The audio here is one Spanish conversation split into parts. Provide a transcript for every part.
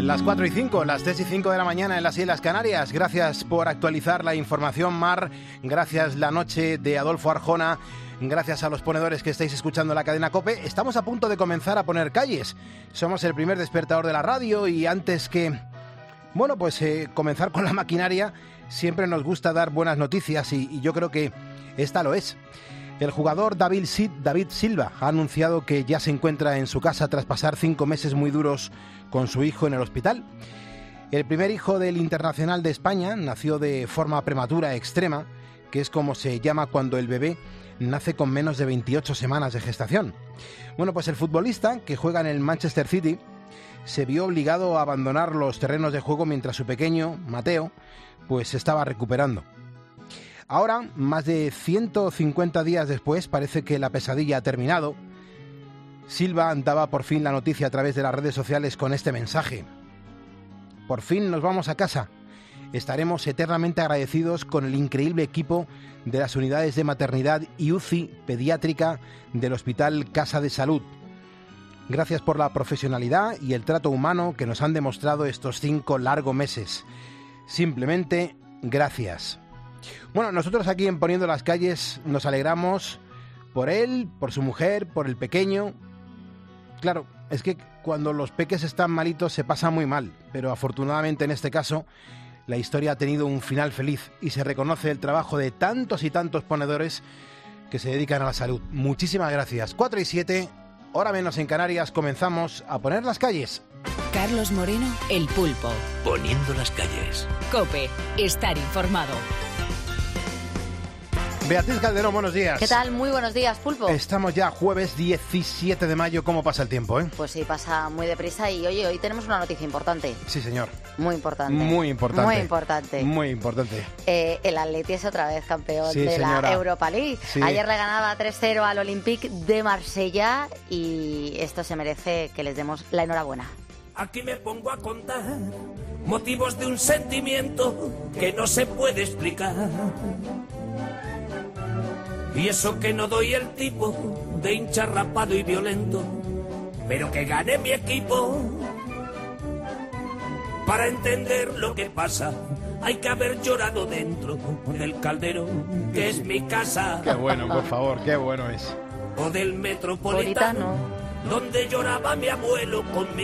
Las 4:05, las 3:05 de la mañana en las Islas Canarias. Gracias por actualizar la información, Mar. Gracias La Noche de Adolfo Arjona. Gracias a los ponedores que estáis escuchando la cadena COPE. Estamos a punto de comenzar a poner calles. Somos el primer despertador de la radio y antes que, comenzar con la maquinaria, siempre nos gusta dar buenas noticias y yo creo que esta lo es. El jugador David Silva ha anunciado que ya se encuentra en su casa tras pasar 5 meses muy duros con su hijo en el hospital. El primer hijo del internacional de España nació de forma prematura extrema, que es como se llama cuando el bebé nace con menos de 28 semanas de gestación. El futbolista, que juega en el Manchester City, se vio obligado a abandonar los terrenos de juego mientras su pequeño, Mateo, se estaba recuperando. Ahora, más de 150 días después, parece que la pesadilla ha terminado. Silva daba por fin la noticia a través de las redes sociales con este mensaje. Por fin nos vamos a casa. Estaremos eternamente agradecidos con el increíble equipo de las unidades de maternidad y UCI pediátrica del Hospital Casa de Salud. Gracias por la profesionalidad y el trato humano que nos han demostrado estos 5 largos meses. Simplemente, gracias. Nosotros aquí en Poniendo las Calles nos alegramos por él, por su mujer, por el pequeño. Claro, es que cuando los peques están malitos se pasa muy mal, pero afortunadamente en este caso la historia ha tenido un final feliz y se reconoce el trabajo de tantos y tantos ponedores que se dedican a la salud. Muchísimas gracias. 4:07, hora menos en Canarias, comenzamos a poner las calles. Carlos Moreno, El Pulpo. Poniendo las calles. COPE, estar informado. Beatriz Calderón, buenos días. ¿Qué tal? Muy buenos días, Pulpo. Estamos ya jueves 17 de mayo. ¿Cómo pasa el tiempo, Pues sí, pasa muy deprisa y oye, hoy tenemos una noticia importante. Sí, señor. Muy importante. Muy importante. Muy importante. Muy importante. El Atleti es otra vez campeón de señora. la Europa League. Sí. Ayer le ganaba 3-0 al Olympique de Marsella y esto se merece que les demos la enhorabuena. Aquí me pongo a contar motivos de un sentimiento que no se puede explicar. Y eso que no doy el tipo de hincha rapado y violento, pero que gane mi equipo. Para entender lo que pasa, hay que haber llorado dentro del Calderón, que es mi casa. Qué bueno, por favor, qué bueno es. O del Metropolitano, donde lloraba mi abuelo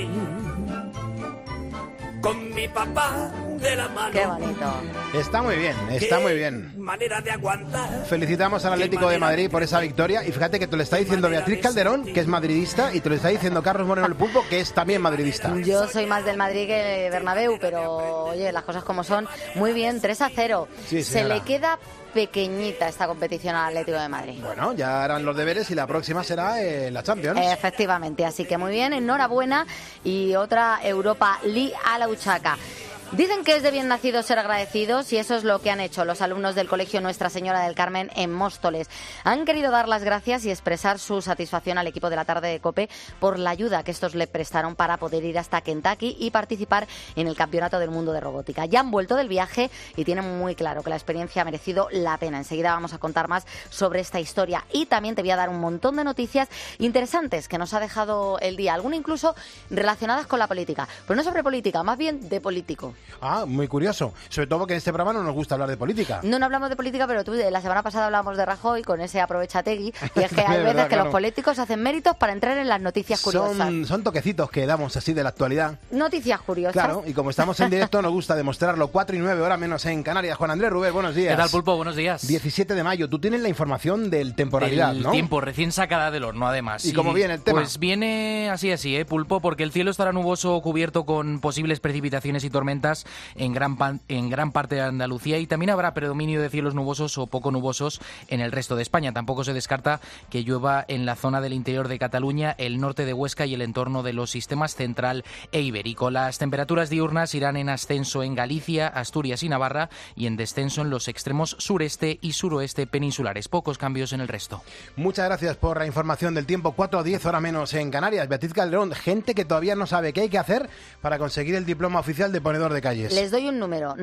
con mi papá de la mano. Qué bonito. Está muy bien, está muy bien. Manera de aguantar. Felicitamos al Atlético de Madrid por esa victoria. Y fíjate que te lo está diciendo Beatriz Calderón, que es madridista, y te lo está diciendo Carlos Moreno El Pulpo, que es también madridista. Yo soy más del Madrid que de Bernabéu, pero oye, las cosas como son. Muy bien, 3-0. Sí, se le queda pequeñita esta competición al Atlético de Madrid. Bueno, ya harán los deberes y la próxima será la Champions. Efectivamente, así que muy bien, enhorabuena y otra Europa League a la huchaca. Dicen que es de bien nacidos ser agradecidos y eso es lo que han hecho los alumnos del Colegio Nuestra Señora del Carmen en Móstoles. Han querido dar las gracias y expresar su satisfacción al equipo de la tarde de COPE por la ayuda que estos le prestaron para poder ir hasta Kentucky y participar en el Campeonato del Mundo de Robótica. Ya han vuelto del viaje y tienen muy claro que la experiencia ha merecido la pena. Enseguida vamos a contar más sobre esta historia y también te voy a dar un montón de noticias interesantes que nos ha dejado el día, algunas incluso relacionadas con la política, pero no sobre política, más bien de político. Ah, muy curioso. Sobre todo que en este programa no nos gusta hablar de política. No hablamos de política, pero tú la semana pasada hablábamos de Rajoy con ese aprovechategui. Y es que hay veces que los políticos hacen méritos para entrar en las noticias curiosas. Son toquecitos que damos así de la actualidad. Noticias curiosas. Claro, y como estamos en directo nos gusta demostrarlo. 4:09, hora menos en Canarias. Juan Andrés Rubén, buenos días. ¿Qué tal, Pulpo? Buenos días. 17 de mayo. Tú tienes la información del temporalidad, el ¿no? Tiempo recién sacada del horno, además. ¿Y cómo viene el tema? Pues viene así, Pulpo, porque el cielo estará nuboso o cubierto con posibles precipitaciones y tormentas en gran parte de Andalucía y también habrá predominio de cielos nubosos o poco nubosos en el resto de España. Tampoco se descarta que llueva en la zona del interior de Cataluña, el norte de Huesca y el entorno de los sistemas central e ibérico. Las temperaturas diurnas irán en ascenso en Galicia, Asturias y Navarra y en descenso en los extremos sureste y suroeste peninsulares. Pocos cambios en el resto. Muchas gracias por la información del tiempo. 4:10, hora menos en Canarias. Beatriz Calderón, gente que todavía no sabe qué hay que hacer para conseguir el diploma oficial de ponedor de calles. Les doy un número,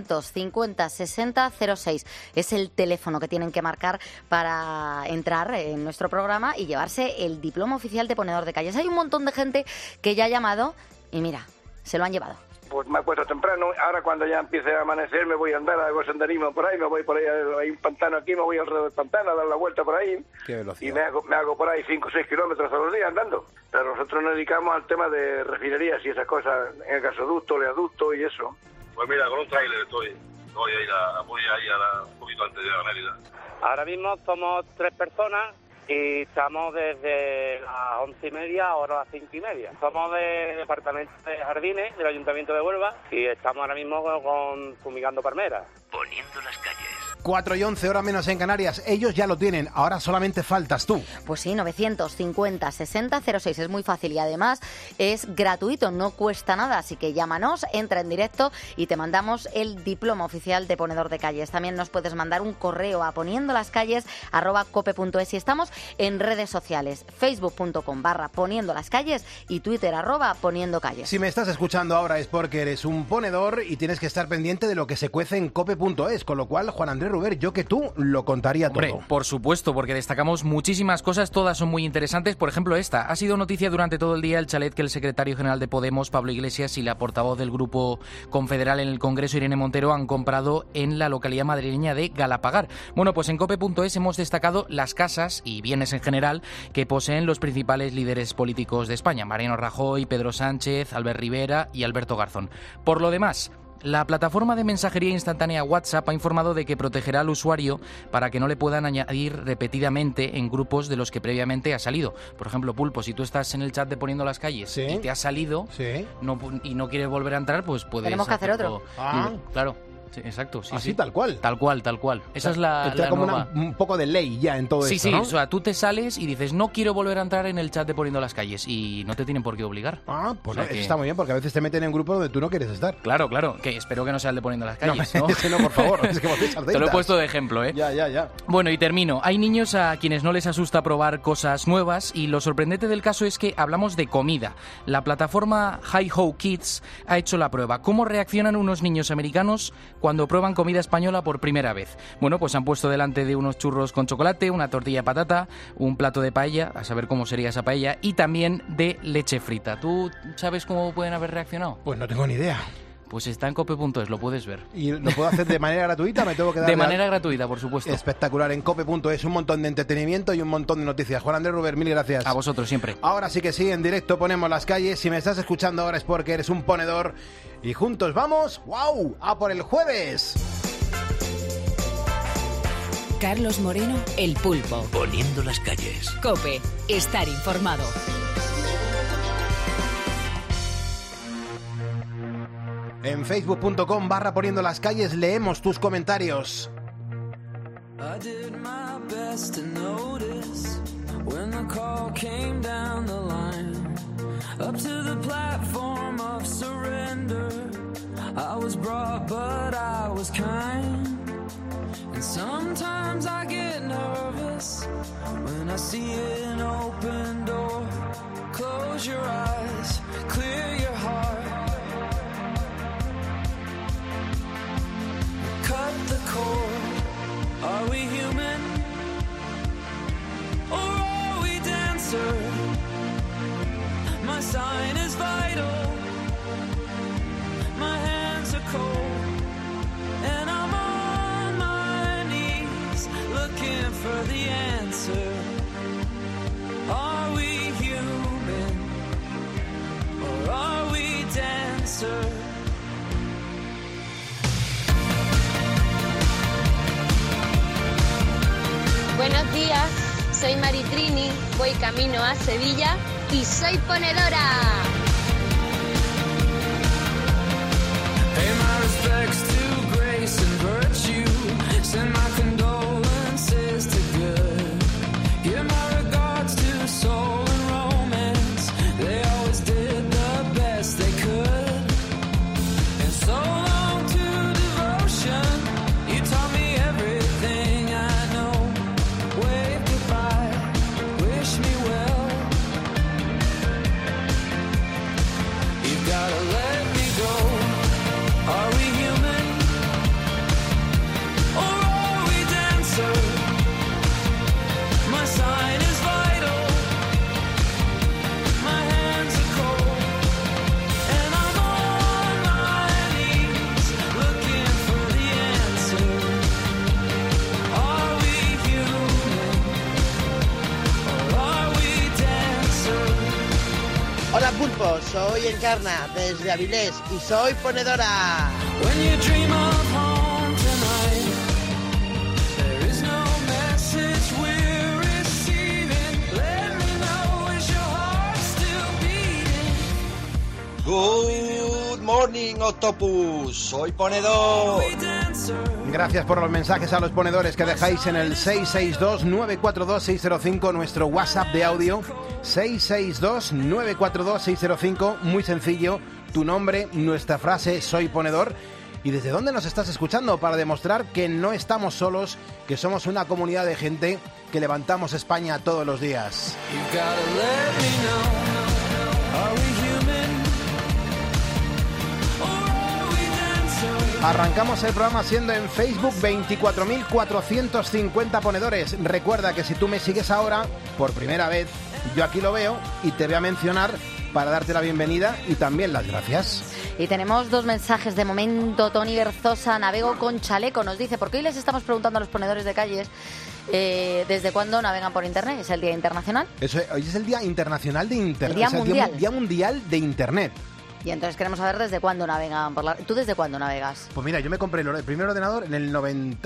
950 60 06. Es el teléfono que tienen que marcar para entrar en nuestro programa y llevarse el diploma oficial de ponedor de calles. Hay un montón de gente que ya ha llamado y mira, se lo han llevado. Pues me acuesto temprano, ahora cuando ya empiece a amanecer me voy a andar, hago senderismo por ahí, me voy por ahí, hay un pantano aquí, me voy alrededor del pantano a dar la vuelta por ahí. Qué velocidad. Y me hago por ahí 5 o 6 kilómetros todos los días andando. Pero nosotros nos dedicamos al tema de refinerías y esas cosas, en el gasoducto, oleoducto y eso. Pues mira, con un tráiler voy a ir un poquito antes de la Mérida. Ahora mismo somos 3 personas y estamos desde las 11:30 ahora a las 5:30. Somos del departamento de jardines del Ayuntamiento de Huelva y estamos ahora mismo fumigando palmeras. Poniendo las calles. 4:11, hora menos en Canarias. Ellos ya lo tienen, ahora solamente faltas tú. Pues sí, 950-60-06, es muy fácil y además es gratuito, no cuesta nada, así que llámanos, entra en directo y te mandamos el diploma oficial de ponedor de calles. También nos puedes mandar un correo a poniendolascalles@cope.es y estamos en redes sociales, facebook.com/poniendolascalles y Twitter @poniendocalles. Si me estás escuchando ahora es porque eres un ponedor y tienes que estar pendiente de lo que se cuece en cope.es, con lo cual, Juan Andrés Ruber, yo que tú lo contaría todo. Hombre, por supuesto, porque destacamos muchísimas cosas, todas son muy interesantes. Por ejemplo, esta ha sido noticia durante todo el día, el chalet que el secretario general de Podemos, Pablo Iglesias, y la portavoz del Grupo Confederal en el Congreso, Irene Montero, han comprado en la localidad madrileña de Galapagar. Bueno, pues en cope.es hemos destacado las casas y bienes en general que poseen los principales líderes políticos de España, Mariano Rajoy, Pedro Sánchez, Albert Rivera y Alberto Garzón. Por lo demás, la plataforma de mensajería instantánea WhatsApp ha informado de que protegerá al usuario para que no le puedan añadir repetidamente en grupos de los que previamente ha salido. Por ejemplo, Pulpo, si tú estás en el chat de Poniendo las Calles y te has salido y no quieres volver a entrar, pues puedes... Tenemos que hacer otro. Claro. Sí, exacto. Sí, así, sí. Tal cual. Tal cual. Esa es la como nueva. un poco de ley ya en todo esto, Sí, ¿no? o sea, tú te sales y dices, no quiero volver a entrar en el chat de Poniendo las Calles y no te tienen por qué obligar. Pues o sea, eso está muy bien, porque a veces te meten en grupos donde tú no quieres estar. Claro, que espero que no sea el de Poniendo las Calles, ¿no? No, por favor, es que te lo he puesto de ejemplo, ¿eh? Ya. Bueno, y termino. Hay niños a quienes no les asusta probar cosas nuevas y lo sorprendente del caso es que hablamos de comida. La plataforma Hi-Ho Kids ha hecho la prueba. ¿Cómo reaccionan unos niños americanos cuando prueban comida española por primera vez? Bueno, pues han puesto delante de unos churros con chocolate, una tortilla de patata, un plato de paella, a saber cómo sería esa paella, y también de leche frita. ¿Tú sabes cómo pueden haber reaccionado? Pues no tengo ni idea. Pues está en cope.es, lo puedes ver. ¿Y lo puedo hacer de manera gratuita? ¿Me tengo que dar de manera gratuita, por supuesto. Espectacular, en cope.es, un montón de entretenimiento y un montón de noticias. Juan Andrés Ruber, mil gracias. A vosotros siempre. Ahora sí que sí, en directo ponemos las calles. Si me estás escuchando ahora es porque eres un ponedor. Y juntos vamos, ¡wow!, a por el jueves. Carlos Moreno, El Pulpo. Poniendo las calles. COPE, estar informado. En facebook.com/poniendo las calles leemos tus comentarios. I did my best to notice when the call came down the line up to the platform of surrender. I was brought but I was kind, and sometimes I get nervous when I see an open door. Close your eyes, clear your heart, cut the cord. Are we human or are we dancer? My sign is vital, my hands are cold, and I'm on my knees looking for the answer. Are we human or are we dancer? Buenos días, soy Maritrini, voy camino a Sevilla y soy ponedora. Pay my respects to grace and virtue, send my condolences to good, give my regards to soul and romance, they always did the best they could, and so long to devotion, you taught me everything I know. Wave goodbye, wish me well. You gotta let me go. Are we human equipo, soy Encarna desde Avilés y soy ponedora. When you dream of home tonight, there is no message we're receiving. Let me know, is your heart still beating? Good morning, Octopus. Soy ponedor. Gracias por los mensajes a los ponedores que dejáis en el 662-942-605, nuestro WhatsApp de audio. 662-942-605, muy sencillo, tu nombre, nuestra frase, soy ponedor. ¿Y desde dónde nos estás escuchando? Para demostrar que no estamos solos, que somos una comunidad de gente que levantamos España todos los días. Arrancamos el programa siendo en Facebook 24.450 ponedores. Recuerda que si tú me sigues ahora, por primera vez, yo aquí lo veo y te voy a mencionar para darte la bienvenida y también las gracias. Y tenemos 2 mensajes de momento. Tony Berzosa, navego con chaleco, nos dice, porque hoy les estamos preguntando a los ponedores de calles ¿desde cuándo navegan por Internet? ¿Es el Día Internacional? Hoy es el Día Internacional de Internet. El Día Mundial. Día Mundial de Internet. Y entonces queremos saber desde cuándo navegan por la... ¿Tú desde cuándo navegas? Pues mira, yo me compré el primer ordenador en el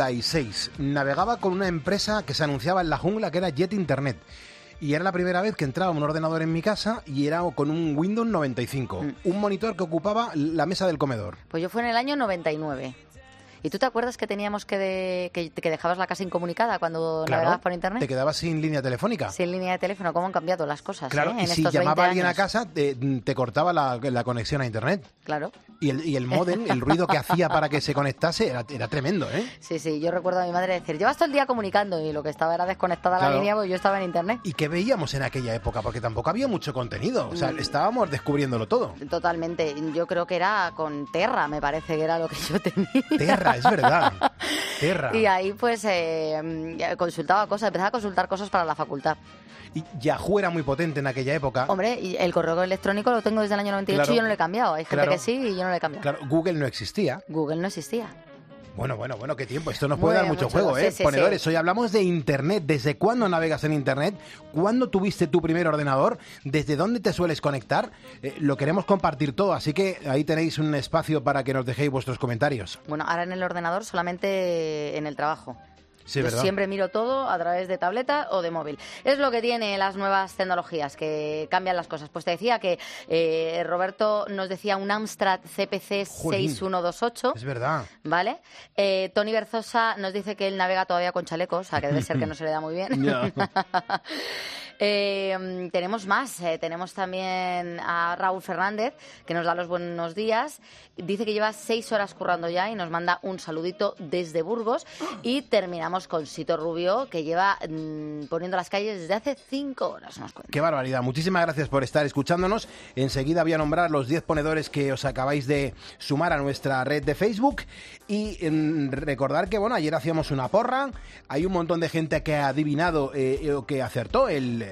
96. Navegaba con una empresa que se anunciaba en la jungla que era Jet Internet. Y era la primera vez que entraba un ordenador en mi casa y era con un Windows 95. Un monitor que ocupaba la mesa del comedor. Pues yo fue en el año 99. ¿Y tú te acuerdas que teníamos que dejabas la casa incomunicada cuando navegabas por Internet? Te quedabas sin línea telefónica. Sin línea de teléfono, ¿cómo han cambiado las cosas? Claro, en y si estos llamaba 20 alguien años? a casa, te cortaba la conexión a Internet. Claro. Y el módem, el ruido que hacía para que se conectase era tremendo, ¿eh? Sí, yo recuerdo a mi madre decir, llevas todo el día comunicando, y lo que estaba era desconectada la línea, porque yo estaba en Internet. ¿Y qué veíamos en aquella época? Porque tampoco había mucho contenido, o sea, estábamos descubriéndolo todo. Totalmente, yo creo que era con Terra, me parece que era lo que yo tenía. Terra, es verdad. Terra. Y ahí pues consultaba cosas, empezaba a consultar cosas para la facultad. Y Yahoo era muy potente en aquella época. Hombre, y el correo electrónico lo tengo desde el año 98 y yo no lo he cambiado. Hay gente que sí y yo no lo he cambiado. Claro, Google no existía. Google no existía. Bueno, qué tiempo. Esto nos puede dar mucho juego, ¿eh? Sí, Ponedores, sí. Hoy hablamos de Internet. ¿Desde cuándo navegas en Internet? ¿Cuándo tuviste tu primer ordenador? ¿Desde dónde te sueles conectar? Lo queremos compartir todo, así que ahí tenéis un espacio para que nos dejéis vuestros comentarios. Bueno, ahora en el ordenador solamente en el trabajo. Sí, Yo ¿verdad? siempre miro todo a través de tableta o de móvil. Es lo que tiene las nuevas tecnologías, que cambian las cosas. Pues te decía que Roberto nos decía un Amstrad CPC 6128. Es verdad. ¿Vale? Tony Berzosa nos dice que él navega todavía con chalecos, o sea que debe ser que no se le da muy bien. Tenemos más. Tenemos también a Raúl Fernández, que nos da los buenos días. Dice que lleva 6 horas currando ya y nos manda un saludito desde Burgos. Y terminamos con Sito Rubio, que lleva poniendo las calles desde hace 5 horas. Nos cuenta. Qué barbaridad. Muchísimas gracias por estar escuchándonos. Enseguida voy a nombrar los 10 ponedores que os acabáis de sumar a nuestra red de Facebook. Y recordar que, bueno, ayer hacíamos una porra. Hay un montón de gente que ha adivinado o que acertó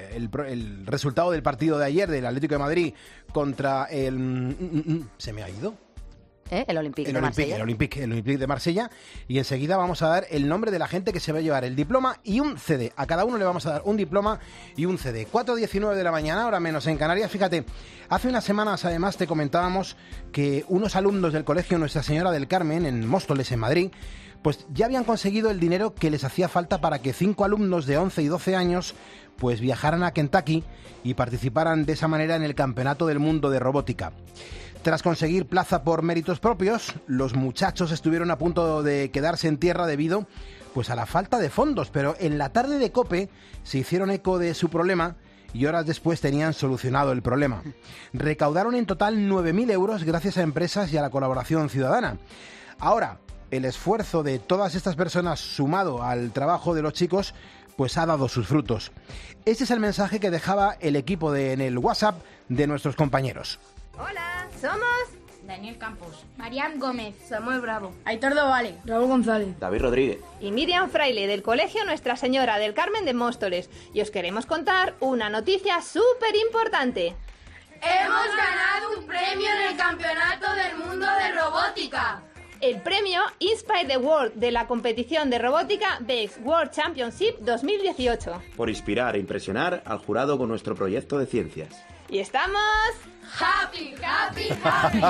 el resultado del partido de ayer del Atlético de Madrid contra el... ¿Se me ha ido? El Olympique de Marsella. El Olympique de Marsella. Y enseguida vamos a dar el nombre de la gente que se va a llevar el diploma y un CD. A cada uno le vamos a dar un diploma y un CD. 4:19 de la mañana, ahora menos en Canarias. Fíjate, hace unas semanas además te comentábamos que unos alumnos del colegio Nuestra Señora del Carmen, en Móstoles, en Madrid, pues ya habían conseguido el dinero que les hacía falta para que 5 alumnos de 11 y 12 años pues viajaran a Kentucky y participaran de esa manera en el Campeonato del Mundo de Robótica. Tras conseguir plaza por méritos propios, los muchachos estuvieron a punto de quedarse en tierra debido pues a la falta de fondos, pero en la tarde de COPE se hicieron eco de su problema y horas después tenían solucionado el problema. Recaudaron en total 9.000 euros gracias a empresas y a la colaboración ciudadana. Ahora, el esfuerzo de todas estas personas sumado al trabajo de los chicos pues ha dado sus frutos. Este es el mensaje que dejaba el equipo en el WhatsApp de nuestros compañeros. Hola, somos Daniel Campos, Mariam Gómez, Samuel Bravo, Aitor Dovale, Raúl González, David Rodríguez y Miriam Fraile del Colegio Nuestra Señora del Carmen de Móstoles. Y os queremos contar una noticia súper importante. ¡Hemos ganado un premio en el Campeonato del Mundo de Robótica! El premio Inspire the World de la competición de robótica BEX World Championship 2018. por inspirar e impresionar al jurado con nuestro proyecto de ciencias. Y estamos... ¡Happy, happy, happy!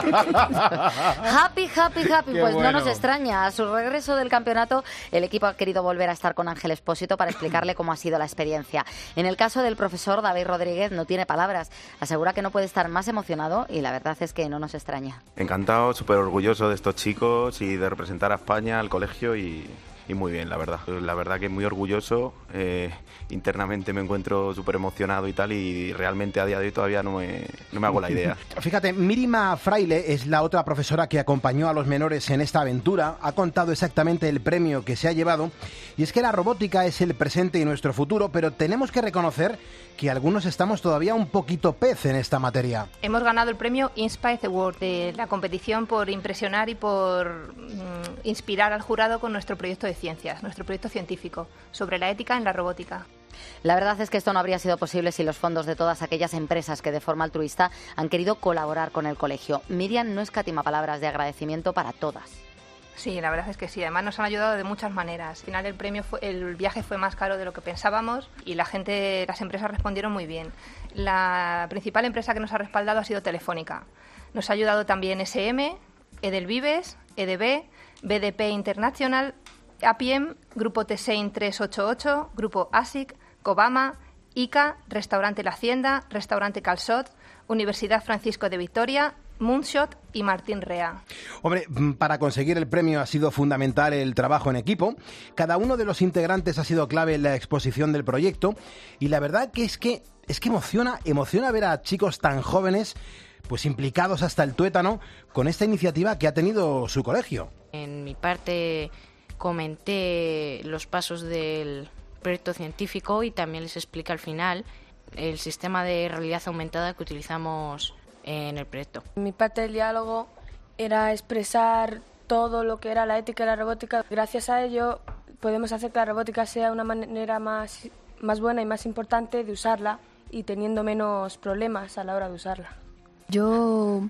Happy, happy, happy. Qué Pues bueno. no nos extraña. A su regreso del campeonato, el equipo ha querido volver a estar con Ángel Expósito para explicarle cómo ha sido la experiencia. En el caso del profesor David Rodríguez, no tiene palabras. Asegura que no puede estar más emocionado y la verdad es que no nos extraña. Encantado, súper orgulloso de estos chicos y de representar a España, al colegio y muy bien, la verdad. La verdad que muy orgulloso. Internamente me encuentro súper emocionado y tal, y realmente a día de hoy todavía no me hago la idea. Fíjate, Mírima Fraile es la otra profesora que acompañó a los menores en esta aventura. Ha contado exactamente el premio que se ha llevado. Y es que la robótica es el presente y nuestro futuro, pero tenemos que reconocer que algunos estamos todavía un poquito pez en esta materia. Hemos ganado el premio Inspire Award de la competición por impresionar y por inspirar al jurado con nuestro proyecto de ciencias, nuestro proyecto científico sobre la ética en la robótica. La verdad es que esto no habría sido posible sin los fondos de todas aquellas empresas que de forma altruista han querido colaborar con el colegio. Miriam no escatima palabras de agradecimiento para todas. Sí, la verdad es que sí. Además nos han ayudado de muchas maneras. Al final el viaje fue más caro de lo que pensábamos y las empresas respondieron muy bien. La principal empresa que nos ha respaldado ha sido Telefónica. Nos ha ayudado también SM, Edelvives, EDB, BDP International, APM, Grupo Tesein 388, Grupo ASIC, Cobama, ICA, Restaurante La Hacienda, Restaurante Calçot, Universidad Francisco de Vitoria, Moonshot y Martín Rea. Hombre, para conseguir el premio ha sido fundamental el trabajo en equipo. Cada uno de los integrantes ha sido clave en la exposición del proyecto y la verdad que es que emociona ver a chicos tan jóvenes pues implicados hasta el tuétano con esta iniciativa que ha tenido su colegio. En mi parte comenté los pasos del proyecto científico y también les expliqué al final el sistema de realidad aumentada que utilizamos en el proyecto. Mi parte del diálogo era expresar todo lo que era la ética de la robótica. Gracias a ello podemos hacer que la robótica sea una manera más buena y más importante de usarla y teniendo menos problemas a la hora de usarla. Yo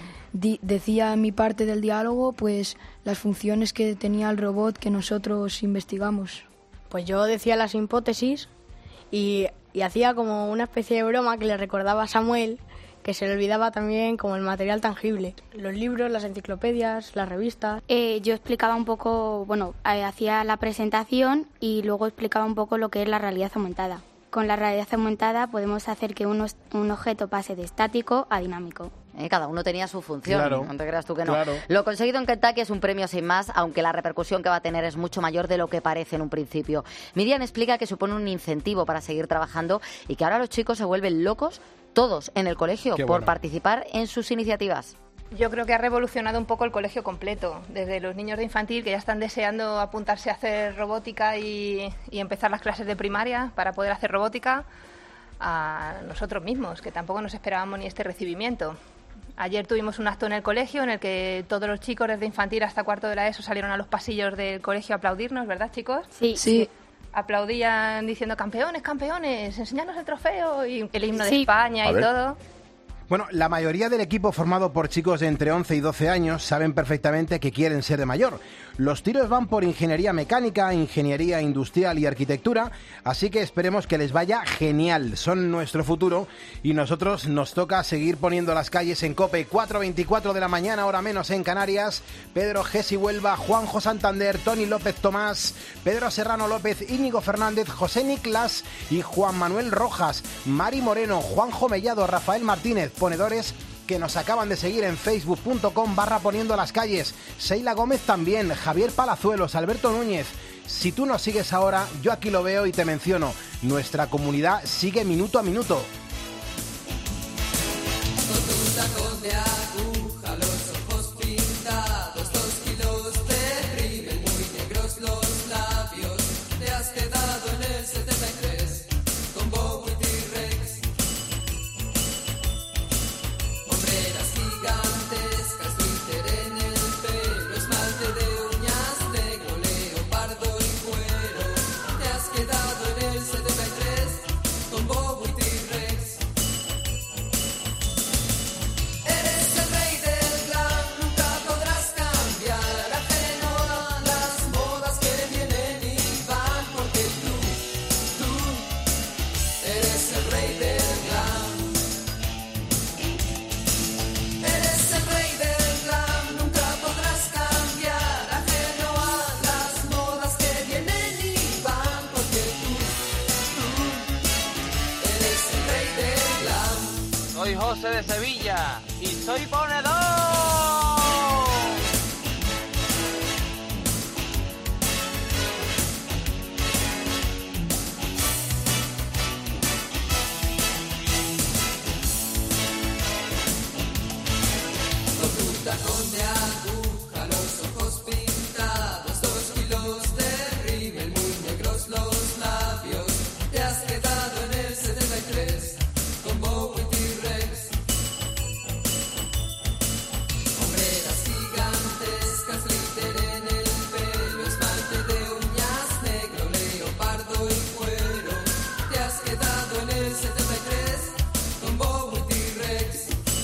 decía en mi parte del diálogo pues las funciones que tenía el robot que nosotros investigamos. Pues yo decía las hipótesis y hacía como una especie de broma que le recordaba a Samuel, que se le olvidaba también como el material tangible, los libros, las enciclopedias, las revistas. Yo explicaba un poco, hacía la presentación y luego explicaba un poco lo que es la realidad aumentada. Con la realidad aumentada podemos hacer que un objeto pase de estático a dinámico. Cada uno tenía su función, Claro, no te creas tú que no. claro. Lo conseguido en Kentucky es un premio sin más, aunque la repercusión que va a tener es mucho mayor de lo que parece en un principio. Miriam explica que supone un incentivo para seguir trabajando y que ahora los chicos se vuelven locos, todos en el colegio, Qué por bueno. participar en sus iniciativas. Yo creo que ha revolucionado un poco el colegio completo, desde los niños de infantil que ya están deseando apuntarse a hacer robótica y empezar las clases de primaria para poder hacer robótica, a nosotros mismos, que tampoco nos esperábamos ni este recibimiento. Ayer tuvimos un acto en el colegio en el que todos los chicos desde infantil hasta cuarto de la ESO salieron a los pasillos del colegio a aplaudirnos, ¿verdad, chicos? Sí. Aplaudían diciendo campeones, campeones, enseñadnos el trofeo y el himno de Sí. España A y ver. todo. Bueno, la mayoría del equipo formado por chicos de entre 11 y 12 años saben perfectamente que quieren ser de mayor. Los tiros van por ingeniería mecánica, ingeniería industrial y arquitectura, así que esperemos que les vaya genial. Son nuestro futuro y nosotros nos toca seguir poniendo las calles en COPE. 4:24 de la mañana, hora menos en Canarias. Pedro Gesi Huelva, Juanjo Santander, Tony López Tomás, Pedro Serrano López, Íñigo Fernández, José Niclas y Juan Manuel Rojas, Mari Moreno, Juanjo Mellado, Rafael Martínez, ponedores que nos acaban de seguir en facebook.com/poniendo las calles. Seila Gómez también, Javier Palazuelos, Alberto Núñez. Si tú nos sigues ahora, yo aquí lo veo y te menciono. Nuestra comunidad sigue minuto a minuto. Con tus tacos de aguja, los ojos pintados, 2 kilos de rímel, muy negros los labios. Te has quedado en el 73 con Bobo y T-Rex. Hombreras gigantescas, glitter en el pelo, esmalte de uñas negro, leopardo y cuero. Te has quedado en el 73 con Bobo y T-Rex. José de Sevilla y soy ponedor. Tacón de aguja, los ojos pintados, 2 kilos de rímel, muy negros los labios. Te has quedado en el 73 con Bowie T-Rex. Hombreras gigantescas, glitter en el pelo, esmalte de uñas negro, leopardo y cuero. Te has quedado en el 73 con Bowie T-Rex.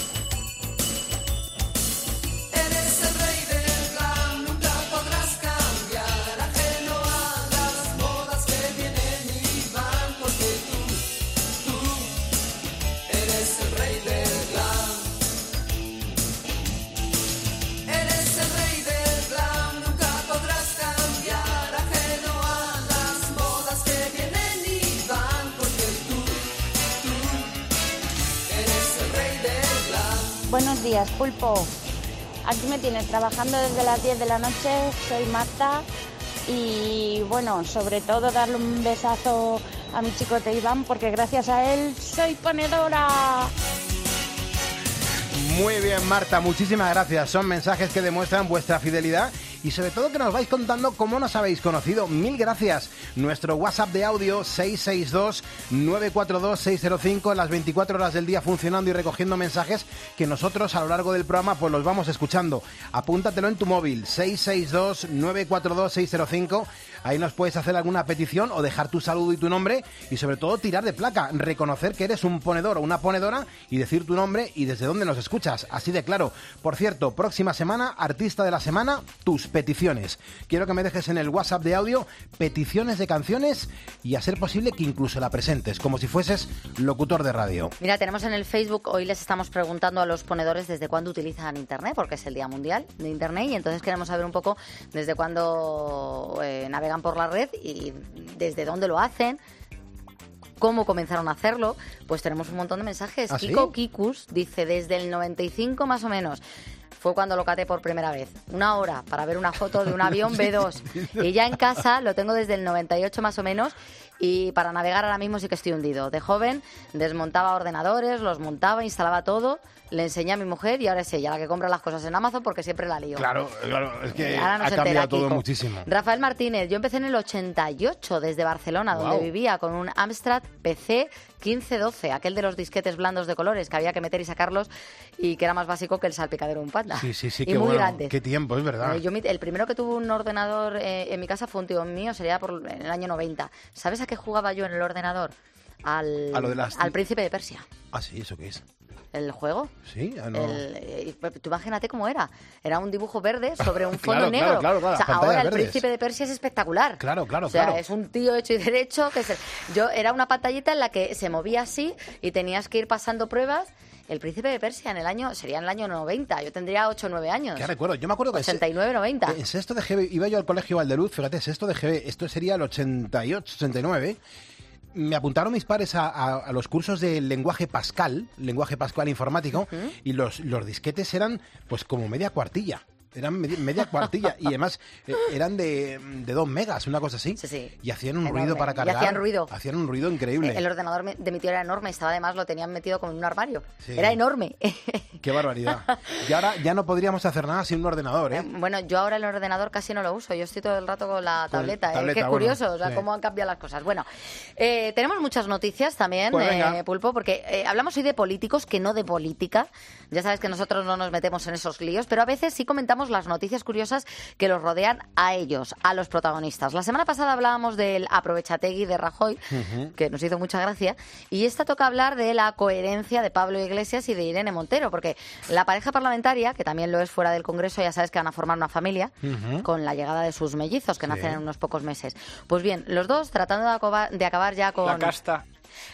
Buenos días, Pulpo. Aquí me tienes trabajando desde las 10 de la noche, soy Marta y bueno, sobre todo darle un besazo a mi chicote Iván porque gracias a él soy ponedora. Muy bien, Marta, muchísimas gracias. Son mensajes que demuestran vuestra fidelidad y sobre todo que nos vais contando cómo nos habéis conocido. Mil gracias. Nuestro WhatsApp de audio 662-942-605, las 24 horas del día funcionando y recogiendo mensajes que nosotros a lo largo del programa pues los vamos escuchando. Apúntatelo en tu móvil, 662-942-605. Ahí nos puedes hacer alguna petición o dejar tu saludo y tu nombre y sobre todo tirar de placa, reconocer que eres un ponedor o una ponedora y decir tu nombre y desde dónde nos escuchas. Así de claro. Por cierto, próxima semana, artista de la semana, tus peticiones. Quiero que me dejes en el WhatsApp de audio peticiones de canciones y a ser posible que incluso la presentes, como si fueses locutor de radio. Mira, tenemos en el Facebook, hoy les estamos preguntando a los ponedores desde cuándo utilizan Internet, porque es el Día Mundial de Internet y entonces queremos saber un poco desde cuándo navegan por la red y desde dónde lo hacen, cómo comenzaron a hacerlo. Pues tenemos un montón de mensajes. ¿Ah, sí? Kiko Kikus dice desde el 95 más o menos. Fue cuando lo caté por primera vez. 1 hora para ver una foto de un avión B2. Y ya en casa lo tengo desde el 98 más o menos. Y para navegar ahora mismo sí que estoy hundido. De joven desmontaba ordenadores, los montaba, instalaba todo. Le enseñé a mi mujer y ahora es ella la que compra las cosas en Amazon porque siempre la lío. Claro, es que Ahora nos ha cambiado entera, todo Kiko. muchísimo. Rafael Martínez, yo empecé en el 88 desde Barcelona, donde Guau. vivía con un Amstrad PC 1512, aquel de los disquetes blandos de colores que había que meter y sacarlos y que era más básico que el salpicadero de un panda. Sí, y qué muy bueno. grande. Qué tiempo, es verdad. El primero que tuvo un ordenador en mi casa fue un tío mío, sería en el año 90. ¿Sabes a qué jugaba yo en el ordenador? A lo de las... Al Príncipe de Persia. Ah, sí, ¿eso qué es? ¿El juego? Sí, no. Tú imagínate cómo era. Era un dibujo verde sobre un fondo Claro, negro. claro, O sea, pantallas ahora el verdes. Príncipe de Persia es espectacular. Claro, O sea, es un tío hecho y derecho. Yo era una pantallita en la que se movía así y tenías que ir pasando pruebas. El Príncipe de Persia sería en el año 90. Yo tendría 8 o 9 años. ¿Qué recuerdo? Yo me acuerdo que 89, 90. En sexto de GB iba yo al colegio Valdeluz, fíjate, sexto de GB, esto sería el 88, 89. Me apuntaron mis padres a los cursos de lenguaje Pascal informático, y los disquetes eran pues como media cuartilla. Eran media cuartilla y además eran de 2 megas, una cosa así. Sí. Y hacían un Enorme. ruido para Y cargar. hacían ruido. Hacían un ruido increíble. El ordenador de mi tío era enorme. Además lo tenían metido como en un armario. Sí. Era enorme. Qué barbaridad. Y ahora ya no podríamos hacer nada sin un ordenador, ¿eh? Bueno, yo ahora el ordenador casi no lo uso. Yo estoy todo el rato con la Con tableta. tableta, Qué bueno, curioso, o sea, sí. cómo han cambiado las cosas. Bueno, tenemos muchas noticias también, Pues venga. Pulpo, porque hablamos hoy de políticos que no de política. Ya sabes que nosotros no nos metemos en esos líos, pero a veces sí comentamos las noticias curiosas que los rodean a ellos, a los protagonistas. La semana pasada hablábamos del aprovechategui de Rajoy, que nos hizo mucha gracia, y esta toca hablar de la coherencia de Pablo Iglesias y de Irene Montero, porque la pareja parlamentaria, que también lo es fuera del Congreso, ya sabes que van a formar una familia con la llegada de sus mellizos, que nacen en unos pocos meses. Pues bien, los dos tratando de acabar ya con... La casta.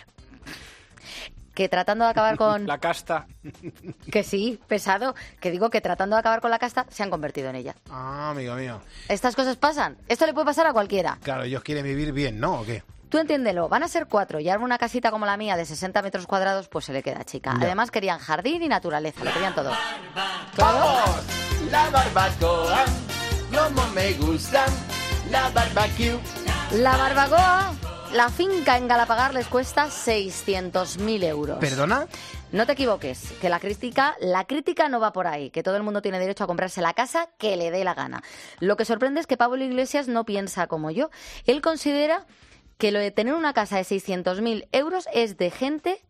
Que tratando de acabar con... La casta. Que sí, pesado. Que digo que tratando de acabar con la casta, se han convertido en ella. Ah, amigo mío. Estas cosas pasan. Esto le puede pasar a cualquiera. Claro, ellos quieren vivir bien, ¿no? ¿O qué? Tú entiéndelo, van a ser 4 y arma una casita como la mía de 60 metros cuadrados, pues se le queda chica. Ya. Además querían jardín y naturaleza, lo querían todo. ¡Vamos! La barbacoa, como me gustan, la barbecue. La barbacoa, la finca en Galapagar les cuesta 600.000 euros. ¿Perdona? No te equivoques, que la crítica no va por ahí, que todo el mundo tiene derecho a comprarse la casa que le dé la gana. Lo que sorprende es que Pablo Iglesias no piensa como yo. Él considera que lo de tener una casa de 600.000 euros es de gente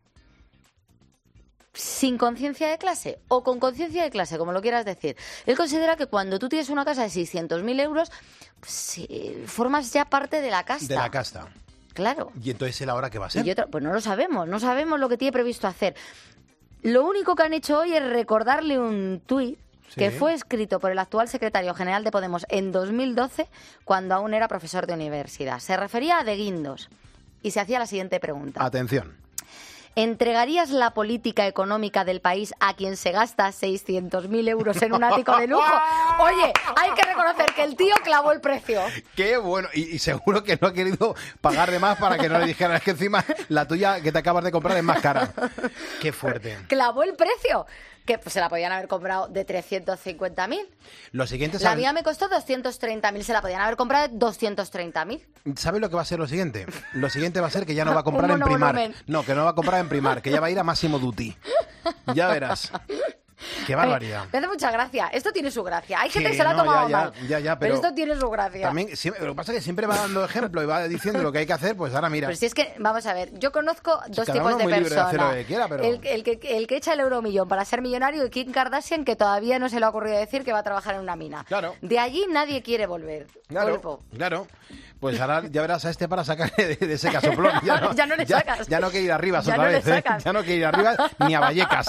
sin conciencia de clase o con conciencia de clase, como lo quieras decir. Él considera que cuando tú tienes una casa de 600.000 euros, pues, formas ya parte de la casta. De la casta. Claro. ¿Y entonces él ahora qué va a hacer? Pues no lo sabemos, no sabemos lo que tiene previsto hacer. Lo único que han hecho hoy es recordarle un tuit que fue escrito por el actual secretario general de Podemos en 2012, cuando aún era profesor de universidad. Se refería a De Guindos y se hacía la siguiente pregunta. Atención. ¿Entregarías la política económica del país a quien se gasta 600.000 euros en un ático de lujo? Oye, hay que reconocer que el tío clavó el precio. Qué bueno. Y seguro que no ha querido pagar de más para que no le dijeran, es que encima la tuya que te acabas de comprar es más cara. Qué fuerte. Clavó el precio. Que pues, se la podían haber comprado de 350.000. Lo siguiente es... La mía me costó 230.000, se la podían haber comprado de 230.000. ¿Sabes lo que va a ser lo siguiente? Lo siguiente va a ser que ya no va a comprar en Primark. No, que no va a comprar en Primark, que ya va a ir a Massimo Dutti. Ya verás. Qué barbaridad. Me hace mucha gracia. Esto tiene su gracia. Hay gente que se la ha tomado mal. Pero esto tiene su gracia. También, lo que pasa es que siempre va dando ejemplo y va diciendo lo que hay que hacer, pues ahora mira. Pero si es que, vamos a ver, yo conozco dos cada tipos uno de muy libre de hacer personas. lo que quiera, pero... el que echa el euromillón para ser millonario y Kim Kardashian, que todavía no se le ha ocurrido decir que va a trabajar en una mina. Claro. De allí nadie quiere volver. Claro. Pues ahora ya verás a este para sacarle de ese casoplón. Ya no le sacas. Ya no quiere ir arriba Ya otra no le vez. sacas. Ya no quiere ir arriba ni a Vallecas.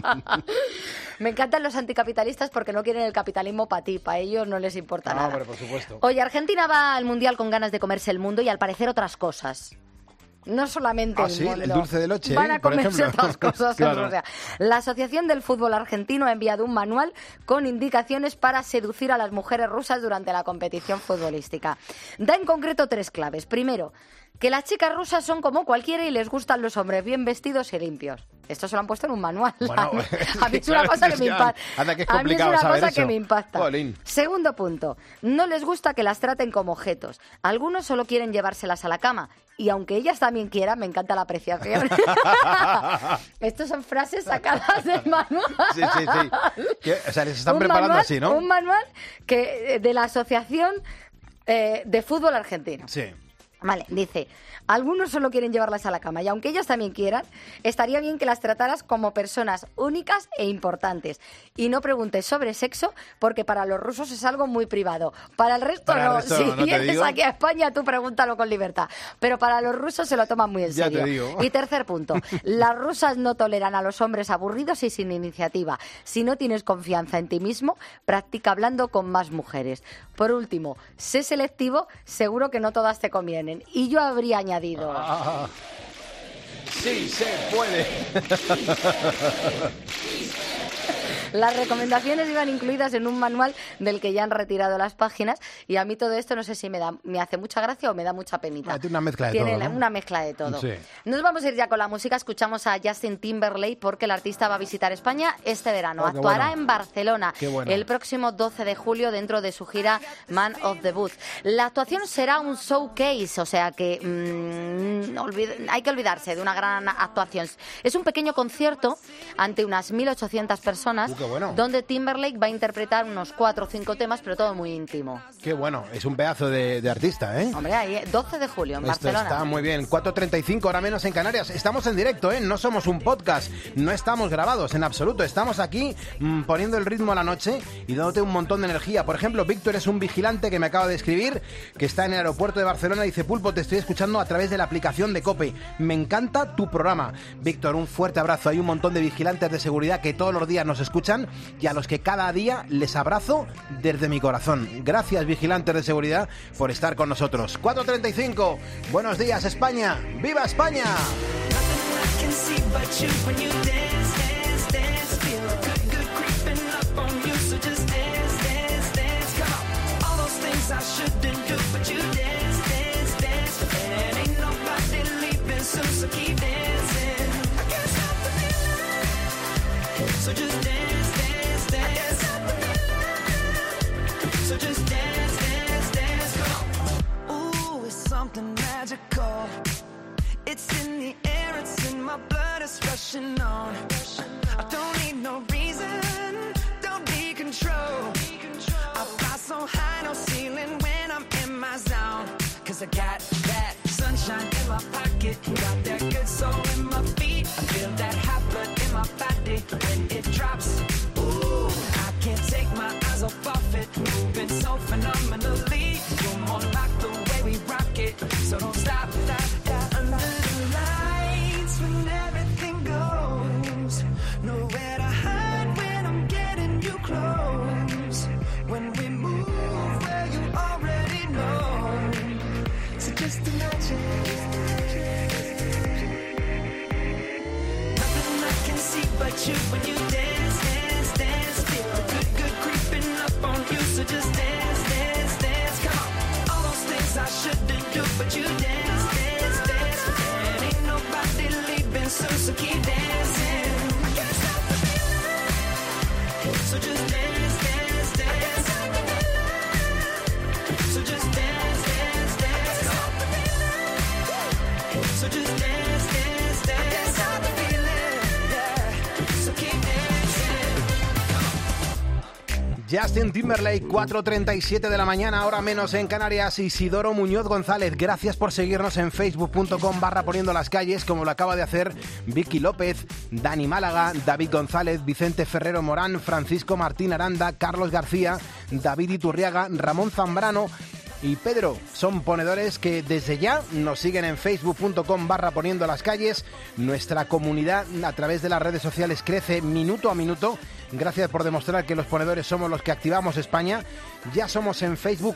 Me encantan los anticapitalistas porque no quieren el capitalismo para ti, para ellos no les importa nada. Hombre, por supuesto. Oye, Argentina va al Mundial con ganas de comerse el mundo y al parecer otras cosas. No solamente el mundo. El dulce de leche, van a por comerse ejemplo. otras cosas. Claro. O sea, la Asociación del Fútbol Argentino ha enviado un manual con indicaciones para seducir a las mujeres rusas durante la competición futbolística. Da en concreto 3 claves. Primero, que las chicas rusas son como cualquiera y les gustan los hombres bien vestidos y limpios. Esto se lo han puesto en un manual. Bueno, a mí es una cosa que me impacta. Anda, que es A mí es complicado una saber cosa eso. que me impacta. Jolín. Segundo punto, no les gusta que las traten como objetos. Algunos solo quieren llevárselas a la cama. Y aunque ellas también quieran, me encanta la apreciación. Estas son frases sacadas del manual. Sí. O sea, les están preparando manual, así, ¿no? Un manual de la Asociación de Fútbol Argentino. Sí. Vale, dice, algunos solo quieren llevarlas a la cama y aunque ellas también quieran, estaría bien que las trataras como personas únicas e importantes. Y no preguntes sobre sexo porque para los rusos es algo muy privado. Para el resto no. Si vienes aquí a España, tú pregúntalo con libertad. Pero para los rusos se lo toman muy en serio. Ya te digo. Y tercer punto, las rusas no toleran a los hombres aburridos y sin iniciativa. Si no tienes confianza en ti mismo, practica hablando con más mujeres. Por último, sé selectivo, seguro que no todas te convienen. Y yo habría añadido... Sí, se puede. Las recomendaciones iban incluidas en un manual del que ya han retirado las páginas y a mí todo esto no sé si me hace mucha gracia o me da mucha penita. Tiene una mezcla de Tiene todo, ¿no? una mezcla de todo. Sí. Nos vamos a ir ya con la música. Escuchamos a Justin Timberlake porque el artista va a visitar España este verano. Qué Actuará bueno. en Barcelona Qué bueno. el próximo 12 de julio dentro de su gira Man of the Booth. La actuación será un showcase, o sea que hay que olvidarse de una gran actuación. Es un pequeño concierto ante unas 1.800 personas Qué bueno. donde Timberlake va a interpretar unos 4 o 5 temas, pero todo muy íntimo. Qué bueno, es un pedazo de artista, ¿eh? Hombre, ahí, 12 de julio en Esto Barcelona. está muy bien. 4:35, hora menos en Canarias. Estamos en directo, ¿eh? No somos un podcast, no estamos grabados en absoluto. Estamos aquí poniendo el ritmo a la noche y dándote un montón de energía. Por ejemplo, Víctor es un vigilante que me acaba de escribir, que está en el aeropuerto de Barcelona. Dice, Pulpo, te estoy escuchando a través de la aplicación de COPE. Me encanta tu programa. Víctor, un fuerte abrazo. Hay un montón de vigilantes de seguridad que todos los días nos escuchan y a los que cada día les abrazo desde mi corazón. Gracias, vigilantes de seguridad, por estar con nosotros. 4:35. Buenos días, España. ¡Viva España! I shouldn't do, but you dance, dance, dance, and ain't nobody magical. It's in the air, it's in my blood, it's rushing on. I don't need no reason, don't need control. I fly so high, no ceiling when I'm in my zone. Cause I got that sunshine in my pocket, got that good soul in my feet. I feel that hot blood in my body when it drops. Ooh, I can't take my eyes off it, moving so phenomenally. You're more like the way we rock it, so don't stop, stop, stop. Under the lights when everything goes, nowhere to hide when I'm getting you close. When we move where you already know, so just imagine. Nothing I can see but you when you dance, dance, dance. Feel the good, good creeping up on you, so just dance, dance, dance. Come on, all those things I shouldn't do, but you dance, dance, dance. And ain't nobody leaving soon, so keep dancing. I can't stop the feeling, so just dance, dance, dance. So just dance, dance, dance. So just dance, dance, dance. I can't stop the feeling, yeah. So keep dancing. Justin Timberlake, 4:37 de la mañana, hora menos en Canarias. Isidoro Muñoz González, gracias por seguirnos en facebook.com/poniendo las calles, como lo acaba de hacer Vicky López, Dani Málaga, David González, Vicente Ferrero Morán, Francisco Martín Aranda, Carlos García, David Iturriaga, Ramón Zambrano y Pedro. Son ponedores que desde ya nos siguen en facebook.com/poniendo las calles. Nuestra comunidad a través de las redes sociales crece minuto a minuto. Gracias por demostrar que los ponedores somos los que activamos España. Ya somos en Facebook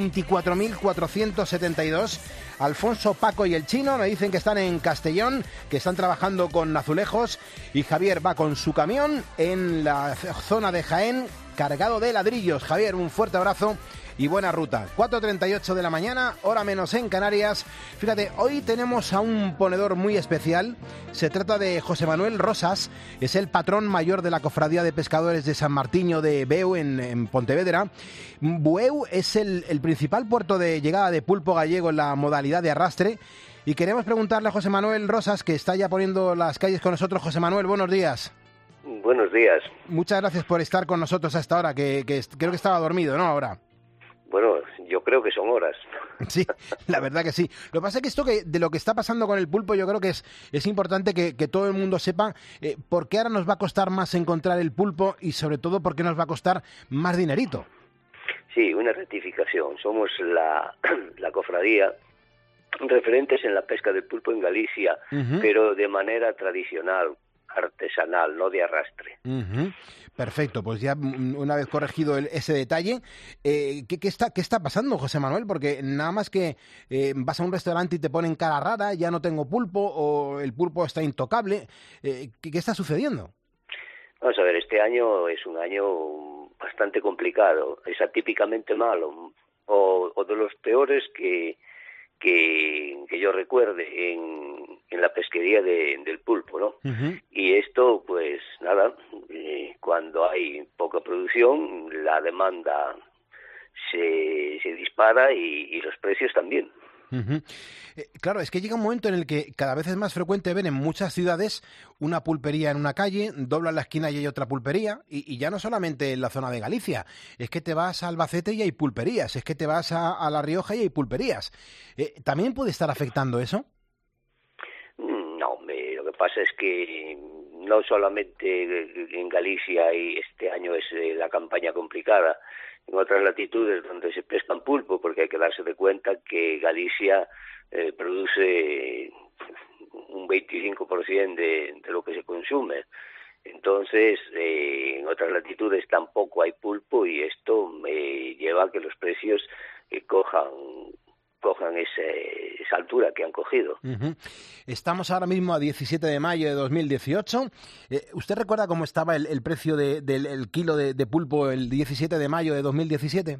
24.472. Alfonso, Paco y el Chino me dicen que están en Castellón, que están trabajando con azulejos, y Javier va con su camión en la zona de Jaén cargado de ladrillos. Javier, un fuerte abrazo y buena ruta. 4:38 de la mañana, hora menos en Canarias. Fíjate, hoy tenemos a un ponedor muy especial. Se trata de José Manuel Rosas, es el patrón mayor de la Cofradía de Pescadores de San Martiño de Beu en Pontevedra. Beu es el principal puerto de llegada de pulpo gallego en la modalidad de arrastre. Y queremos preguntarle a José Manuel Rosas, que está ya poniendo las calles con nosotros. José Manuel, buenos días. Buenos días. Muchas gracias por estar con nosotros a esta hora, que creo que estaba dormido, ¿no? Ahora. Bueno, yo creo que son horas. Sí, la verdad que sí. Lo que pasa es que esto de lo que está pasando con el pulpo, yo creo que es importante que todo el mundo sepa por qué ahora nos va a costar más encontrar el pulpo y sobre todo por qué nos va a costar más dinerito. Sí, una rectificación. Somos la cofradía referentes en la pesca del pulpo en Galicia, pero de manera tradicional, artesanal, no de arrastre. Perfecto, pues ya una vez corregido ese detalle, ¿qué está pasando, José Manuel? Porque nada más que vas a un restaurante y te ponen cara rara, ya no tengo pulpo o el pulpo está intocable. ¿Qué está sucediendo? Vamos a ver, este año es un año bastante complicado, es atípicamente malo, o de los peores que yo recuerde en la pesquería del pulpo, ¿no? Y esto, pues nada, cuando hay poca producción, la demanda se dispara y los precios también. Claro, es que llega un momento en el que cada vez es más frecuente ver en muchas ciudades una pulpería en una calle, doblas la esquina y hay otra pulpería, y ya no solamente en la zona de Galicia, es que te vas a Albacete y hay pulperías, es que te vas a La Rioja y hay pulperías. ¿También puede estar afectando eso? No, lo que pasa es que no solamente en Galicia y este año es la campaña complicada, en otras latitudes donde se pescan pulpo, porque hay que darse de cuenta que Galicia produce un 25% de lo que se consume. Entonces, en otras latitudes tampoco hay pulpo y esto lleva a que los precios cojan esa altura que han cogido. Estamos ahora mismo a 17 de mayo de 2018. ¿Usted recuerda cómo estaba el precio del kilo de pulpo el 17 de mayo de 2017?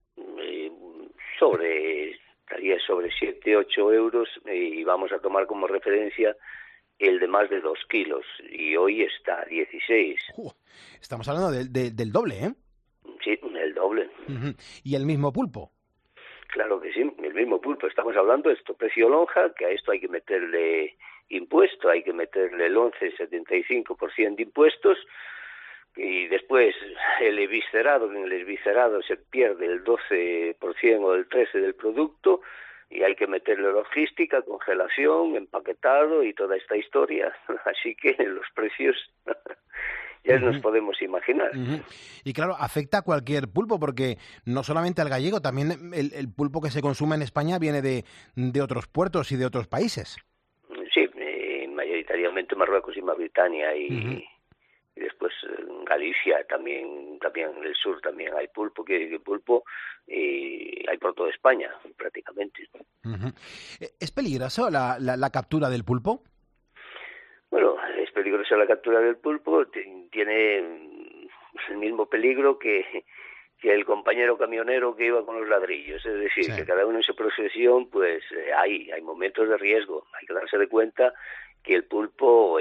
Estaría sobre 7-8 euros y vamos a tomar como referencia el de más de 2 kilos y hoy está a 16. Estamos hablando del doble, ¿eh? Sí, el doble. ¿Y el mismo pulpo? Claro que sí, el mismo pulpo. Estamos hablando de esto, precio lonja, que a esto hay que meterle impuesto, hay que meterle el 11,75% de impuestos, y después el eviscerado, en el eviscerado se pierde el 12% o el 13% del producto, y hay que meterle logística, congelación, empaquetado y toda esta historia. Así que los precios ya nos podemos imaginar. Y claro, afecta a cualquier pulpo, porque no solamente al gallego, también el pulpo que se consume en España viene de otros puertos y de otros países. Sí, mayoritariamente Marruecos y Mauritania, y después en Galicia también en el sur también hay pulpo, y hay por toda España prácticamente. ¿Es peligroso la captura del pulpo? Bueno, es peligrosa la captura del pulpo, tiene el mismo peligro que el compañero camionero que iba con los ladrillos, es decir, que cada uno en su profesión, pues hay momentos de riesgo, hay que darse de cuenta que el pulpo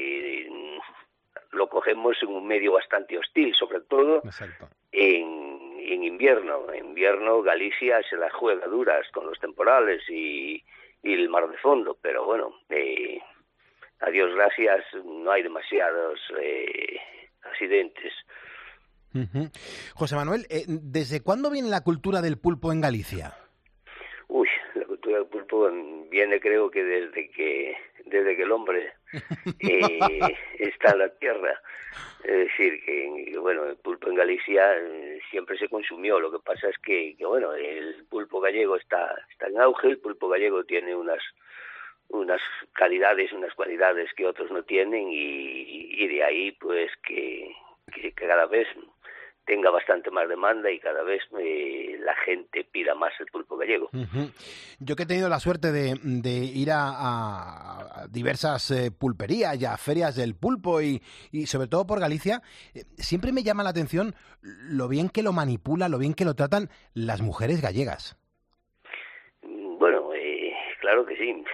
lo cogemos en un medio bastante hostil, sobre todo en invierno. En invierno Galicia se las juega duras con los temporales y el mar de fondo, pero bueno, a Dios gracias no hay demasiados accidentes. José Manuel, ¿desde cuándo viene la cultura del pulpo en Galicia? Uy, la cultura del pulpo viene, creo que desde que el hombre está en la tierra. Es decir, que bueno, el pulpo en Galicia siempre se consumió. Lo que pasa es que bueno, el pulpo gallego está en auge. El pulpo gallego tiene unas cualidades que otros no tienen, y de ahí pues que cada vez tenga bastante más demanda y cada vez la gente pida más el pulpo gallego. Yo que he tenido la suerte de ir a diversas pulperías y a ferias del pulpo y sobre todo por Galicia, siempre me llama la atención lo bien que lo manipulan, lo bien que lo tratan las mujeres gallegas. Bueno, claro que sí.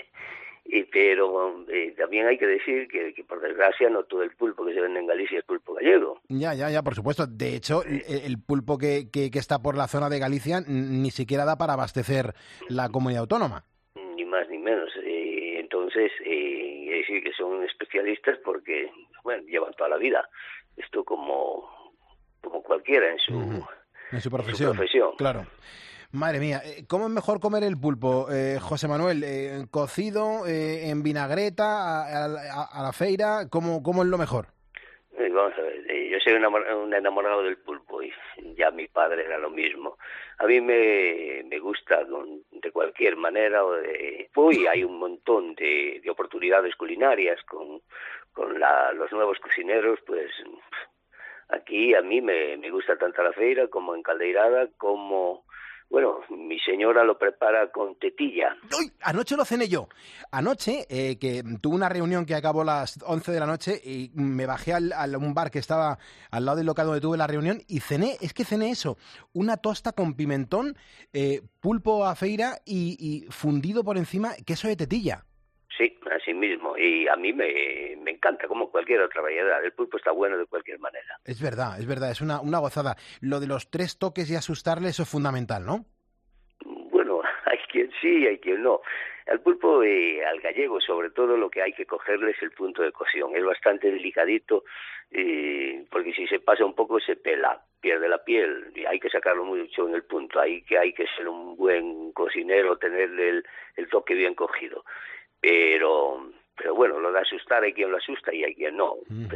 Pero también hay que decir que por desgracia no todo el pulpo que se vende en Galicia es pulpo gallego. Ya, por supuesto. De hecho, el pulpo que está por la zona de Galicia ni siquiera da para abastecer la comunidad autónoma. Ni más ni menos. Entonces, hay que decir que son especialistas porque, bueno, llevan toda la vida. Esto como cualquiera en su profesión. Claro. Madre mía, ¿cómo es mejor comer el pulpo, José Manuel? ¿Cocido, en vinagreta, a la feira? ¿Cómo es lo mejor? Vamos a ver, yo soy un enamorado del pulpo y ya mi padre era lo mismo. A mí me gusta de cualquier manera. Y hay un montón de oportunidades culinarias con los nuevos cocineros, pues aquí a mí me gusta tanto la feira como en caldeirada, como... Bueno, mi señora lo prepara con tetilla. ¡Uy! Anoche lo cené yo. Anoche, que tuve una reunión que acabó a las 11 de la noche y me bajé a un bar que estaba al lado del local donde tuve la reunión y cené eso, una tosta con pimentón, pulpo a feira y fundido por encima queso de tetilla. Sí, así mismo. Y a mí me encanta, como cualquier otra variedad. El pulpo está bueno de cualquier manera. Es verdad, es una gozada. Lo de los 3 toques y asustarle, eso es fundamental, ¿no? Bueno, hay quien sí, hay quien no. Al pulpo, al gallego, sobre todo, lo que hay que cogerle es el punto de cocción. Es bastante delicadito, porque si se pasa un poco se pela, pierde la piel, y hay que sacarlo mucho en el punto. Hay que ser un buen cocinero, tenerle el toque bien cogido. Pero bueno, lo de asustar hay quien lo asusta y hay quien no.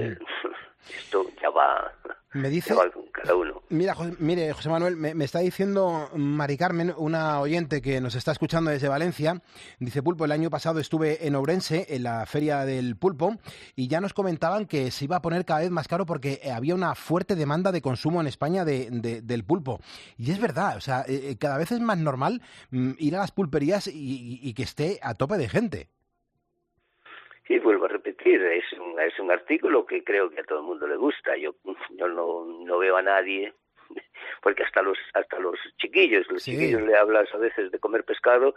Esto ya va con cada uno. Mire, José Manuel, me está diciendo Mari Carmen, una oyente que nos está escuchando desde Valencia, dice: Pulpo, el año pasado estuve en Ourense, en la feria del pulpo, y ya nos comentaban que se iba a poner cada vez más caro porque había una fuerte demanda de consumo en España del pulpo. Y es verdad, o sea, cada vez es más normal ir a las pulperías y que esté a tope de gente. Sí, vuelvo a repetir, es un artículo que creo que a todo el mundo le gusta. Yo no veo a nadie, porque hasta los chiquillos, chiquillos le hablas a veces de comer pescado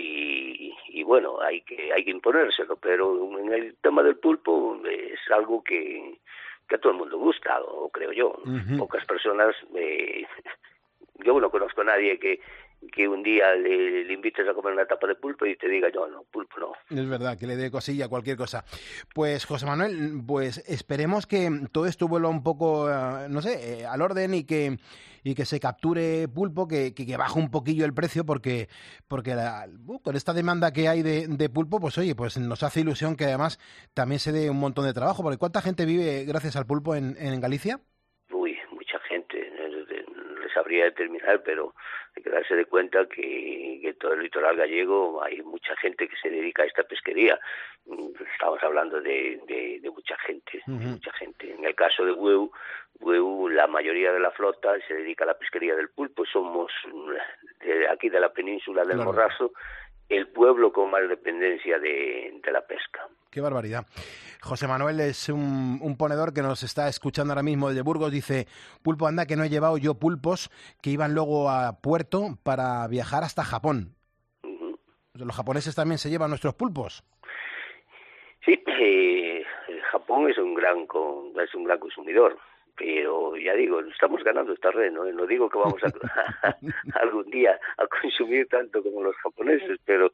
y bueno, hay que imponérselo, pero en el tema del pulpo es algo que a todo el mundo gusta, o creo yo. Pocas personas, yo no conozco a nadie que que un día le invites a comer una tapa de pulpo y te diga yo, no, pulpo no. Es verdad, que le dé cosilla, cualquier cosa. Pues, José Manuel, pues esperemos que todo esto vuelva un poco, no sé, al orden y que se capture pulpo, que baje un poquillo el precio, porque con esta demanda que hay de pulpo, pues oye, pues nos hace ilusión que además también se dé un montón de trabajo, porque ¿cuánta gente vive gracias al pulpo en Galicia? Uy, mucha gente, no les sabría determinar, pero hay que darse de cuenta que todo el litoral gallego hay mucha gente que se dedica a esta pesquería. Estamos hablando de mucha gente, mucha gente. En el caso de Bueu, la mayoría de la flota se dedica a la pesquería del pulpo. Somos aquí de la península del Morrazo el pueblo con más dependencia de la pesca. Qué barbaridad. José Manuel es un ponedor que nos está escuchando ahora mismo desde Burgos. Dice, pulpo, anda que no he llevado yo pulpos que iban luego a puerto para viajar hasta Japón. ¿Los japoneses también se llevan nuestros pulpos? Sí, Japón es un gran consumidor. Pero ya digo, estamos ganando terreno, no digo que vamos a algún día a consumir tanto como los japoneses, pero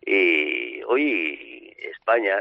hoy España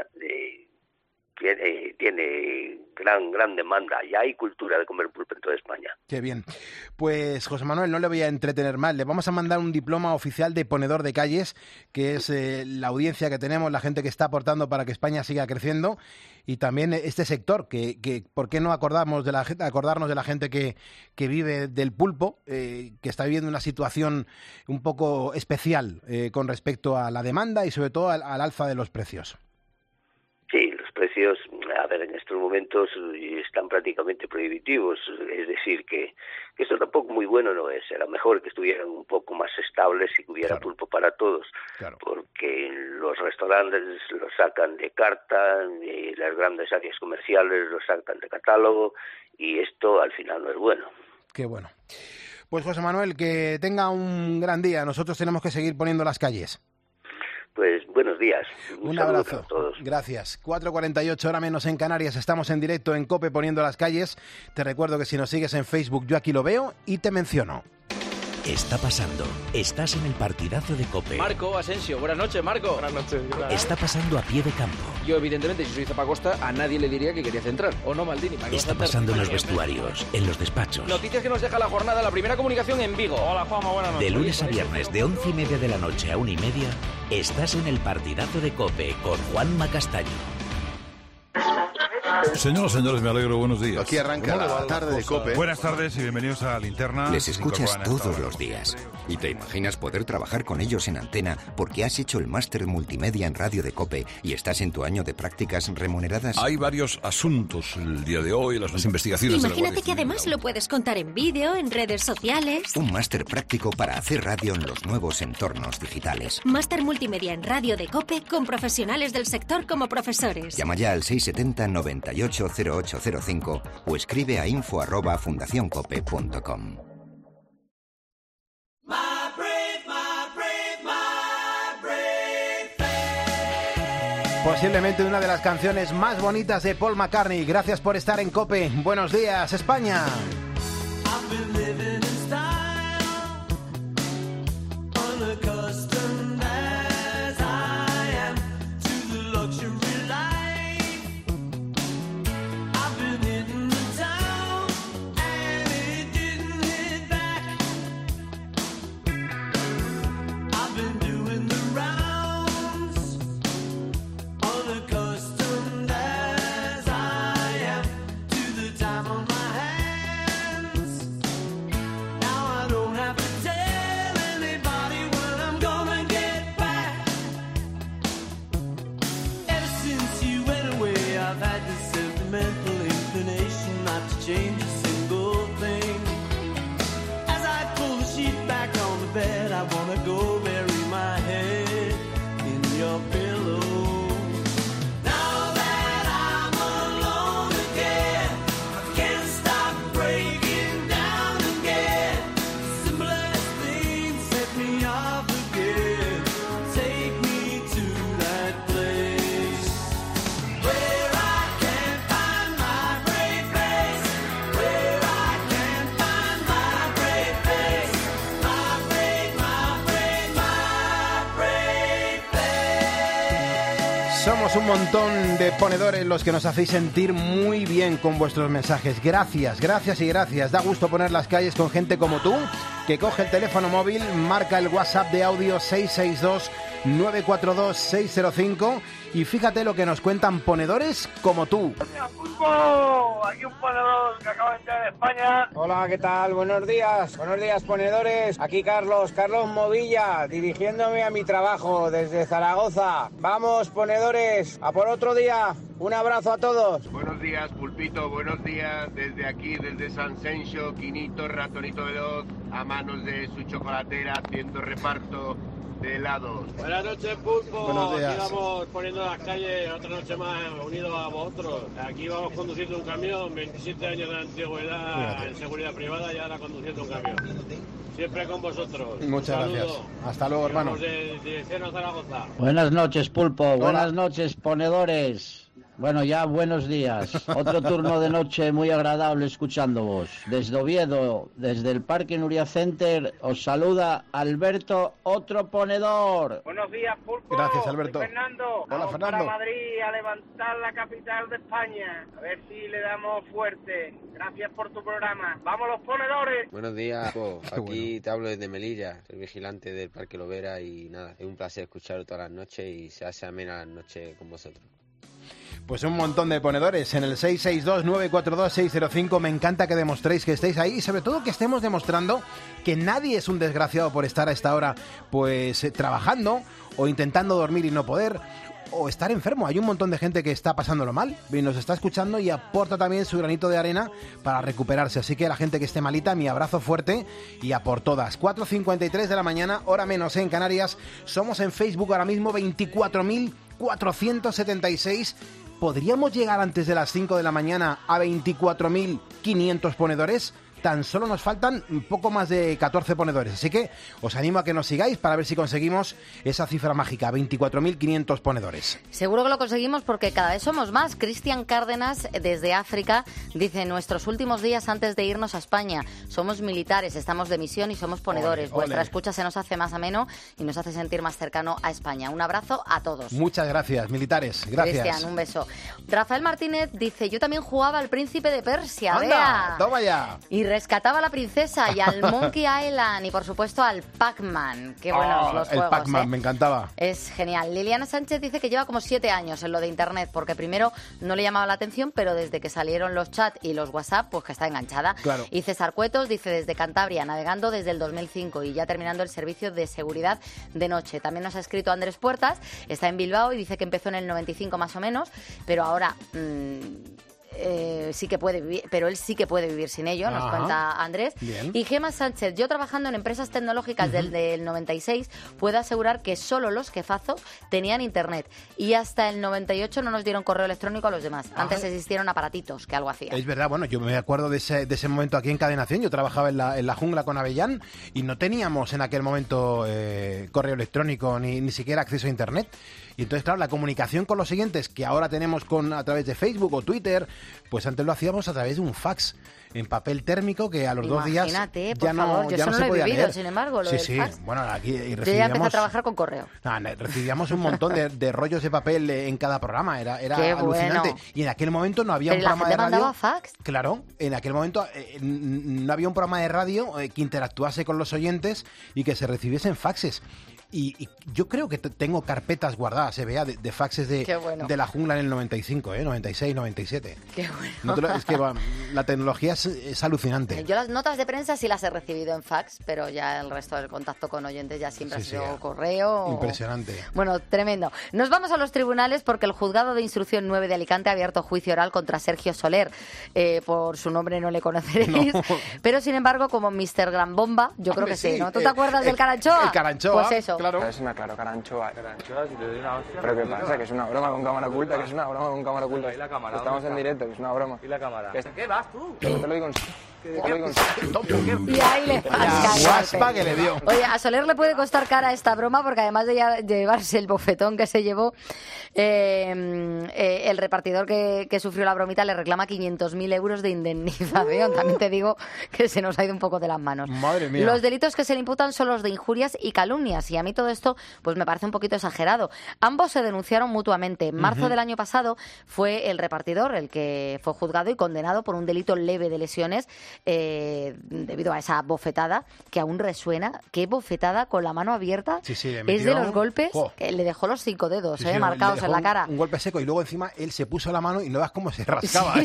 tiene gran demanda. Ya hay cultura de comer pulpo en toda España. Qué bien. Pues José Manuel, no le voy a entretener más. Le vamos a mandar un diploma oficial de ponedor de calles, que es la audiencia que tenemos, la gente que está aportando para que España siga creciendo, y también este sector, que ¿por qué no acordarnos de la gente que vive del pulpo, que está viviendo una situación un poco especial con respecto a la demanda y sobre todo al alza de los precios? Sí, los precios, a ver, en estos momentos están prácticamente prohibitivos, es decir, que esto tampoco muy bueno no es, era mejor que estuvieran un poco más estables y que hubiera pulpo para todos, porque los restaurantes los sacan de carta, y las grandes áreas comerciales los sacan de catálogo, y esto al final no es bueno. Qué bueno. Pues José Manuel, que tenga un gran día, nosotros tenemos que seguir poniendo las calles. Pues buenos días. Un abrazo a todos. Gracias. 4:48, hora menos en Canarias. Estamos en directo en COPE poniendo las calles. Te recuerdo que si nos sigues en Facebook, yo aquí lo veo y te menciono. Está pasando. Estás en el partidazo de COPE. Marco Asensio. Buenas noches, Marco. Buenas noches. Está pasando a pie de campo. Yo, evidentemente, si soy Zapacosta, a nadie le diría que quería centrar. ¿O no, Maldini? Está pasando en los vestuarios, en los despachos. Noticias que nos deja la jornada, la primera comunicación en Vigo. Hola, Juanma, buenas noches. De lunes a viernes, de 11:30 de la noche a 1:30, estás en el partidazo de COPE con Juanma Castaño. Señoras, señores, me alegro, buenos días. Aquí arranca la tarde de COPE. Buenas tardes y bienvenidos a Linterna. Les escuchas todos los días y te imaginas poder trabajar con ellos en antena porque has hecho el máster multimedia en radio de COPE y estás en tu año de prácticas remuneradas. Hay varios asuntos el día de hoy, las investigaciones. Imagínate que además lo puedes contar en vídeo, en redes sociales. Un máster práctico para hacer radio en los nuevos entornos digitales. Máster multimedia en radio de COPE con profesionales del sector como profesores. Llama ya al 670-980805 o escribe a info@fundacioncope.com. Posiblemente una de las canciones más bonitas de Paul McCartney. Gracias por estar en COPE. Buenos días, España. Somos un montón de ponedores los que nos hacéis sentir muy bien con vuestros mensajes. Gracias, gracias y gracias. Da gusto poner las calles con gente como tú, que coge el teléfono móvil, marca el WhatsApp de audio 662-942-605 y fíjate lo que nos cuentan ponedores como tú. Aquí un ponedor que acaba de entrar en España. Hola, ¿qué tal? Buenos días ponedores. Aquí Carlos Movilla, dirigiéndome a mi trabajo desde Zaragoza. Vamos, ponedores, a por otro día. Un abrazo a todos. Buenos días, Pulpito, buenos días. Desde aquí, desde San Sencho, Quinito, Ratonito Veloz, a manos de su chocolatera, haciendo reparto de helados. Buenas noches, Pulpo. Buenos días. Aquí vamos poniendo las calles otra noche más unidos a vosotros. Aquí vamos conduciendo un camión, 27 años de antigüedad en seguridad privada y ahora conduciendo un camión. Siempre con vosotros. Muchas gracias. Hasta luego, hermano. Vamos de dirección a Zaragoza. Buenas noches, Pulpo. Buenas noches, ponedores. Bueno, ya buenos días. Otro turno de noche muy agradable escuchándoos. Desde Oviedo, desde el Parque Nuria Center, os saluda Alberto, otro ponedor. Buenos días, Pulpo. Gracias, Alberto. Soy Fernando. Hola, Vamos Fernando. para Madrid a levantar la capital de España. A ver si le damos fuerte. Gracias por tu programa. ¡Vamos los ponedores! Buenos días, Pulpo. Aquí te hablo desde Melilla, soy vigilante del Parque Lovera y nada, es un placer escucharos todas las noches y se hace amena la noche con vosotros. Pues un montón de ponedores en el 662-942-605. Me encanta que demostréis que estéis ahí y sobre todo que estemos demostrando que nadie es un desgraciado por estar a esta hora pues trabajando o intentando dormir y no poder o estar enfermo. Hay un montón de gente que está pasándolo mal y nos está escuchando y aporta también su granito de arena para recuperarse. Así que la gente que esté malita, mi abrazo fuerte y a por todas. 4:53 de la mañana, hora menos en Canarias. Somos en Facebook ahora mismo 24.476. ¿Podríamos llegar antes de las 5 de la mañana a 24.500 ponedores? Tan solo nos faltan un poco más de 14 ponedores. Así que os animo a que nos sigáis para ver si conseguimos esa cifra mágica, 24.500 ponedores. Seguro que lo conseguimos porque cada vez somos más. Cristian Cárdenas, desde África, dice: en nuestros últimos días antes de irnos a España, somos militares, estamos de misión y somos ponedores. Ole, Vuestra ole. escucha se nos hace más ameno y nos hace sentir más cercano a España. Un abrazo a todos. Muchas gracias, militares. Gracias. Cristian, un beso. Rafael Martínez dice: yo también jugaba al Príncipe de Persia. ¡Anda! Vea. ¡Toma ya! Y rescataba a la princesa y al Monkey Island y por supuesto al Pac-Man. Qué buenos los el juegos, Pac-Man, me encantaba. Es genial. Liliana Sánchez dice que lleva como 7 años en lo de Internet, porque primero no le llamaba la atención, pero desde que salieron los chats y los WhatsApp, pues que está enganchada. Claro. Y César Cuetos dice: desde Cantabria, navegando desde el 2005 y ya terminando el servicio de seguridad de noche. También nos ha escrito Andrés Puertas, está en Bilbao y dice que empezó en el 95 más o menos, pero ahora... sí que puede vivir, pero él sí que puede vivir sin ello, nos Ajá. cuenta Andrés. Bien. Y Gemma Sánchez: yo trabajando en empresas tecnológicas desde el 96, puedo asegurar que solo los jefazos tenían internet y hasta el 98 no nos dieron correo electrónico a los demás. Antes existieron aparatitos que algo hacían. Es verdad, bueno, yo me acuerdo de ese momento aquí en Cadena 100. Yo trabajaba en la jungla con Avellán y no teníamos en aquel momento correo electrónico ni siquiera acceso a internet. Y entonces, claro, la comunicación con los siguientes que ahora tenemos a través de Facebook o Twitter, pues antes lo hacíamos a través de un fax en papel térmico que a los 2 días Imagínate, por ya no, favor, yo ya eso no no se lo he podía vivido, leer. sin embargo, lo sí, del sí. fax. Bueno, aquí Yo ya empecé a recibíamos... trabajar con correo. Recibíamos un montón de rollos de papel en cada programa, era Qué alucinante. bueno. Y en aquel momento no había Pero un la programa gente de radio. mandaba fax. Claro, en aquel momento no había un programa de radio que interactuase con los oyentes y que se recibiesen faxes. Y yo creo que tengo carpetas guardadas, vea, de faxes Qué bueno. de la jungla en el 95, 96, 97. Qué bueno. Es que la tecnología es alucinante. Yo las notas de prensa sí las he recibido en fax, pero ya el resto del contacto con oyentes ya siempre Sí, ha sido sí. correo. Impresionante. Bueno, tremendo. Nos vamos a los tribunales porque el Juzgado de Instrucción 9 de Alicante ha abierto juicio oral contra Sergio Soler. Por su nombre no le conoceréis, No. pero sin embargo, como Mr. Gran Bomba, yo creo Hombre, que sí, sí. ¿no? ¿Tú te acuerdas del Caranchoa? El Caranchoa, Pues eso. claro. Es una claro, Caranchoa. Caranchoa, si te doy una hostia. ¿Pero qué pasa? Que es una broma con cámara oculta, que es una broma con cámara oculta. ¿Y la cámara? Estamos ¿Dónde en está? directo, que es una broma. ¿Y la cámara? Que ¿Qué vas tú? Que te lo digo en... Y ahí le La guaspa que le dio. Oye, a Soler le puede costar cara esta broma porque además de llevarse el bofetón que se llevó, el repartidor que sufrió la bromita le reclama 500.000 euros de indemnización. También te digo que se nos ha ido un poco de las manos. Madre mía. Los delitos que se le imputan son los de injurias y calumnias, y a mí todo esto pues me parece un poquito exagerado. Ambos se denunciaron mutuamente. En marzo del año pasado fue el repartidor el que fue juzgado y condenado por un delito leve de lesiones debido a esa bofetada que aún resuena. Qué bofetada con la mano abierta. Sí, le es metió... de los golpes que le dejó los 5 dedos marcados en la cara. Un golpe seco y luego encima él se puso la mano y no veas cómo se rascaba.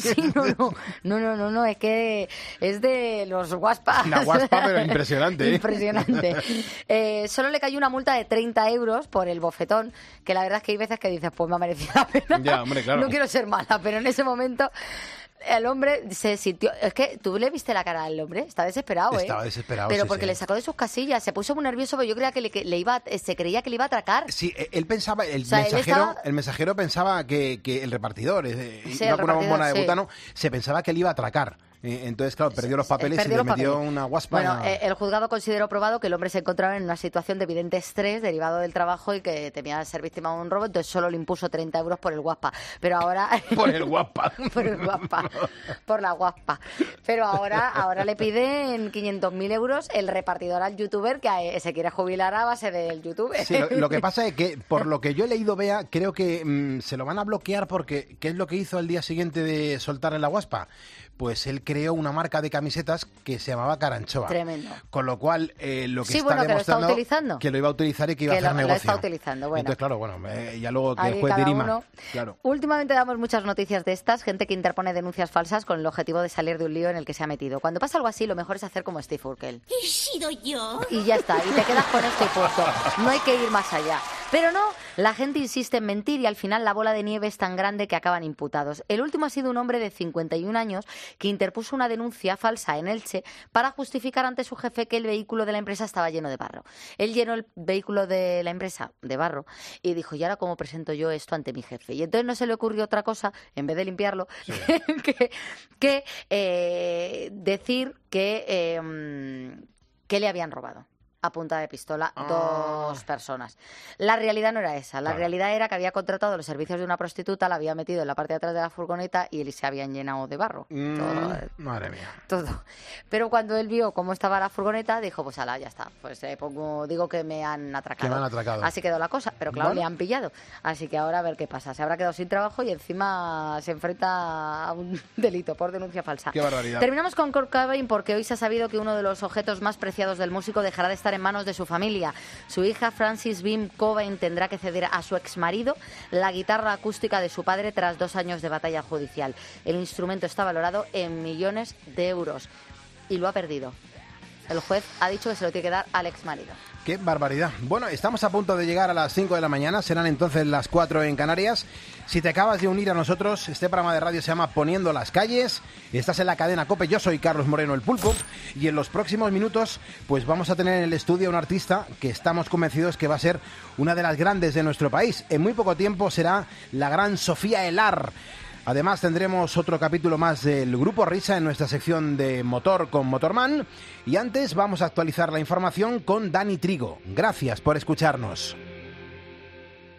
No, es que es de los guaspas. Una guaspa pero impresionante. Impresionante. Solo le cayó una multa de 30 euros por el bofetón, que la verdad es que hay veces que dices, pues me ha merecido la pena. Ya, hombre, claro. No quiero ser mala, pero en ese momento el hombre se sintió... Es que tú le viste la cara al hombre, está desesperado, Estaba desesperado, pero sí, porque sí. le sacó de sus casillas, se puso muy nervioso, porque yo creía que se creía que le iba a atracar. Sí, él pensaba, el mensajero pensaba que el repartidor, iba con una bombona de butano, se pensaba que él iba a atracar. Entonces, claro, perdió los papeles y le metió una guaspa. Bueno, el juzgado consideró probado que el hombre se encontraba en una situación de evidente estrés derivado del trabajo y que temía ser víctima de un robo, entonces solo le impuso 30 euros por el guaspa. Pero ahora... Por el guaspa. Por la guaspa. Pero ahora le piden 500.000 euros el repartidor al youtuber que se quiere jubilar a base del YouTube. Sí, lo que pasa es que, por lo que yo he leído, Bea, creo que se lo van a bloquear porque ¿qué es lo que hizo al día siguiente de soltarle la guaspa? Pues él creó una marca de camisetas que se llamaba Caranchoa. Tremendo. Con lo cual, lo que sí, está demostrando... que lo está utilizando. Que lo iba a utilizar y que iba a hacer negocio. Lo está utilizando, bueno. Entonces, claro, ya luego que ahí el juez dirima. Claro. Últimamente damos muchas noticias de estas, gente que interpone denuncias falsas con el objetivo de salir de un lío en el que se ha metido. Cuando pasa algo así, lo mejor es hacer como Steve Urkel. ¿He sido yo? Y ya está, y te quedas con esto y puesto. No hay que ir más allá. Pero no, la gente insiste en mentir y al final la bola de nieve es tan grande que acaban imputados. El último ha sido un hombre de 51 años que interpuso una denuncia falsa en Elche para justificar ante su jefe que el vehículo de la empresa estaba lleno de barro. Él llenó el vehículo de la empresa de barro y dijo, ¿y ahora cómo presento yo esto ante mi jefe? Y entonces no se le ocurrió otra cosa, en vez de limpiarlo, sí. que decir que le habían robado a punta de pistola 2 personas. La realidad no era esa. La realidad era que había contratado los servicios de una prostituta, la había metido en la parte de atrás de la furgoneta y se habían llenado de barro. Madre mía. Todo. Pero cuando él vio cómo estaba la furgoneta, dijo, pues ala, ya está. Pues digo que me han atracado. Que me han atracado. Así quedó la cosa. Pero claro, le han pillado. Así que ahora a ver qué pasa. Se habrá quedado sin trabajo y encima se enfrenta a un delito por denuncia falsa. Qué barbaridad. Terminamos con Kurt Cobain porque hoy se ha sabido que uno de los objetos más preciados del músico dejará de estar en manos de su familia. Su hija Frances Beam Cobain tendrá que ceder a su exmarido la guitarra acústica de su padre tras 2 años de batalla judicial. El instrumento está valorado en millones de euros y lo ha perdido. El juez ha dicho que se lo tiene que dar al exmarido. ¡Qué barbaridad! Bueno, estamos a punto de llegar a las 5 de la mañana, serán entonces las 4 en Canarias. Si te acabas de unir a nosotros, este programa de radio se llama Poniendo las Calles. Estás en la cadena COPE, yo soy Carlos Moreno, el Pulpo. Y en los próximos minutos, pues vamos a tener en el estudio a un artista que estamos convencidos que va a ser una de las grandes de nuestro país. En muy poco tiempo será la gran Sofía Elar. Además tendremos otro capítulo más del Grupo Risa en nuestra sección de Motor con Motorman. Y antes vamos a actualizar la información con Dani Trigo. Gracias por escucharnos.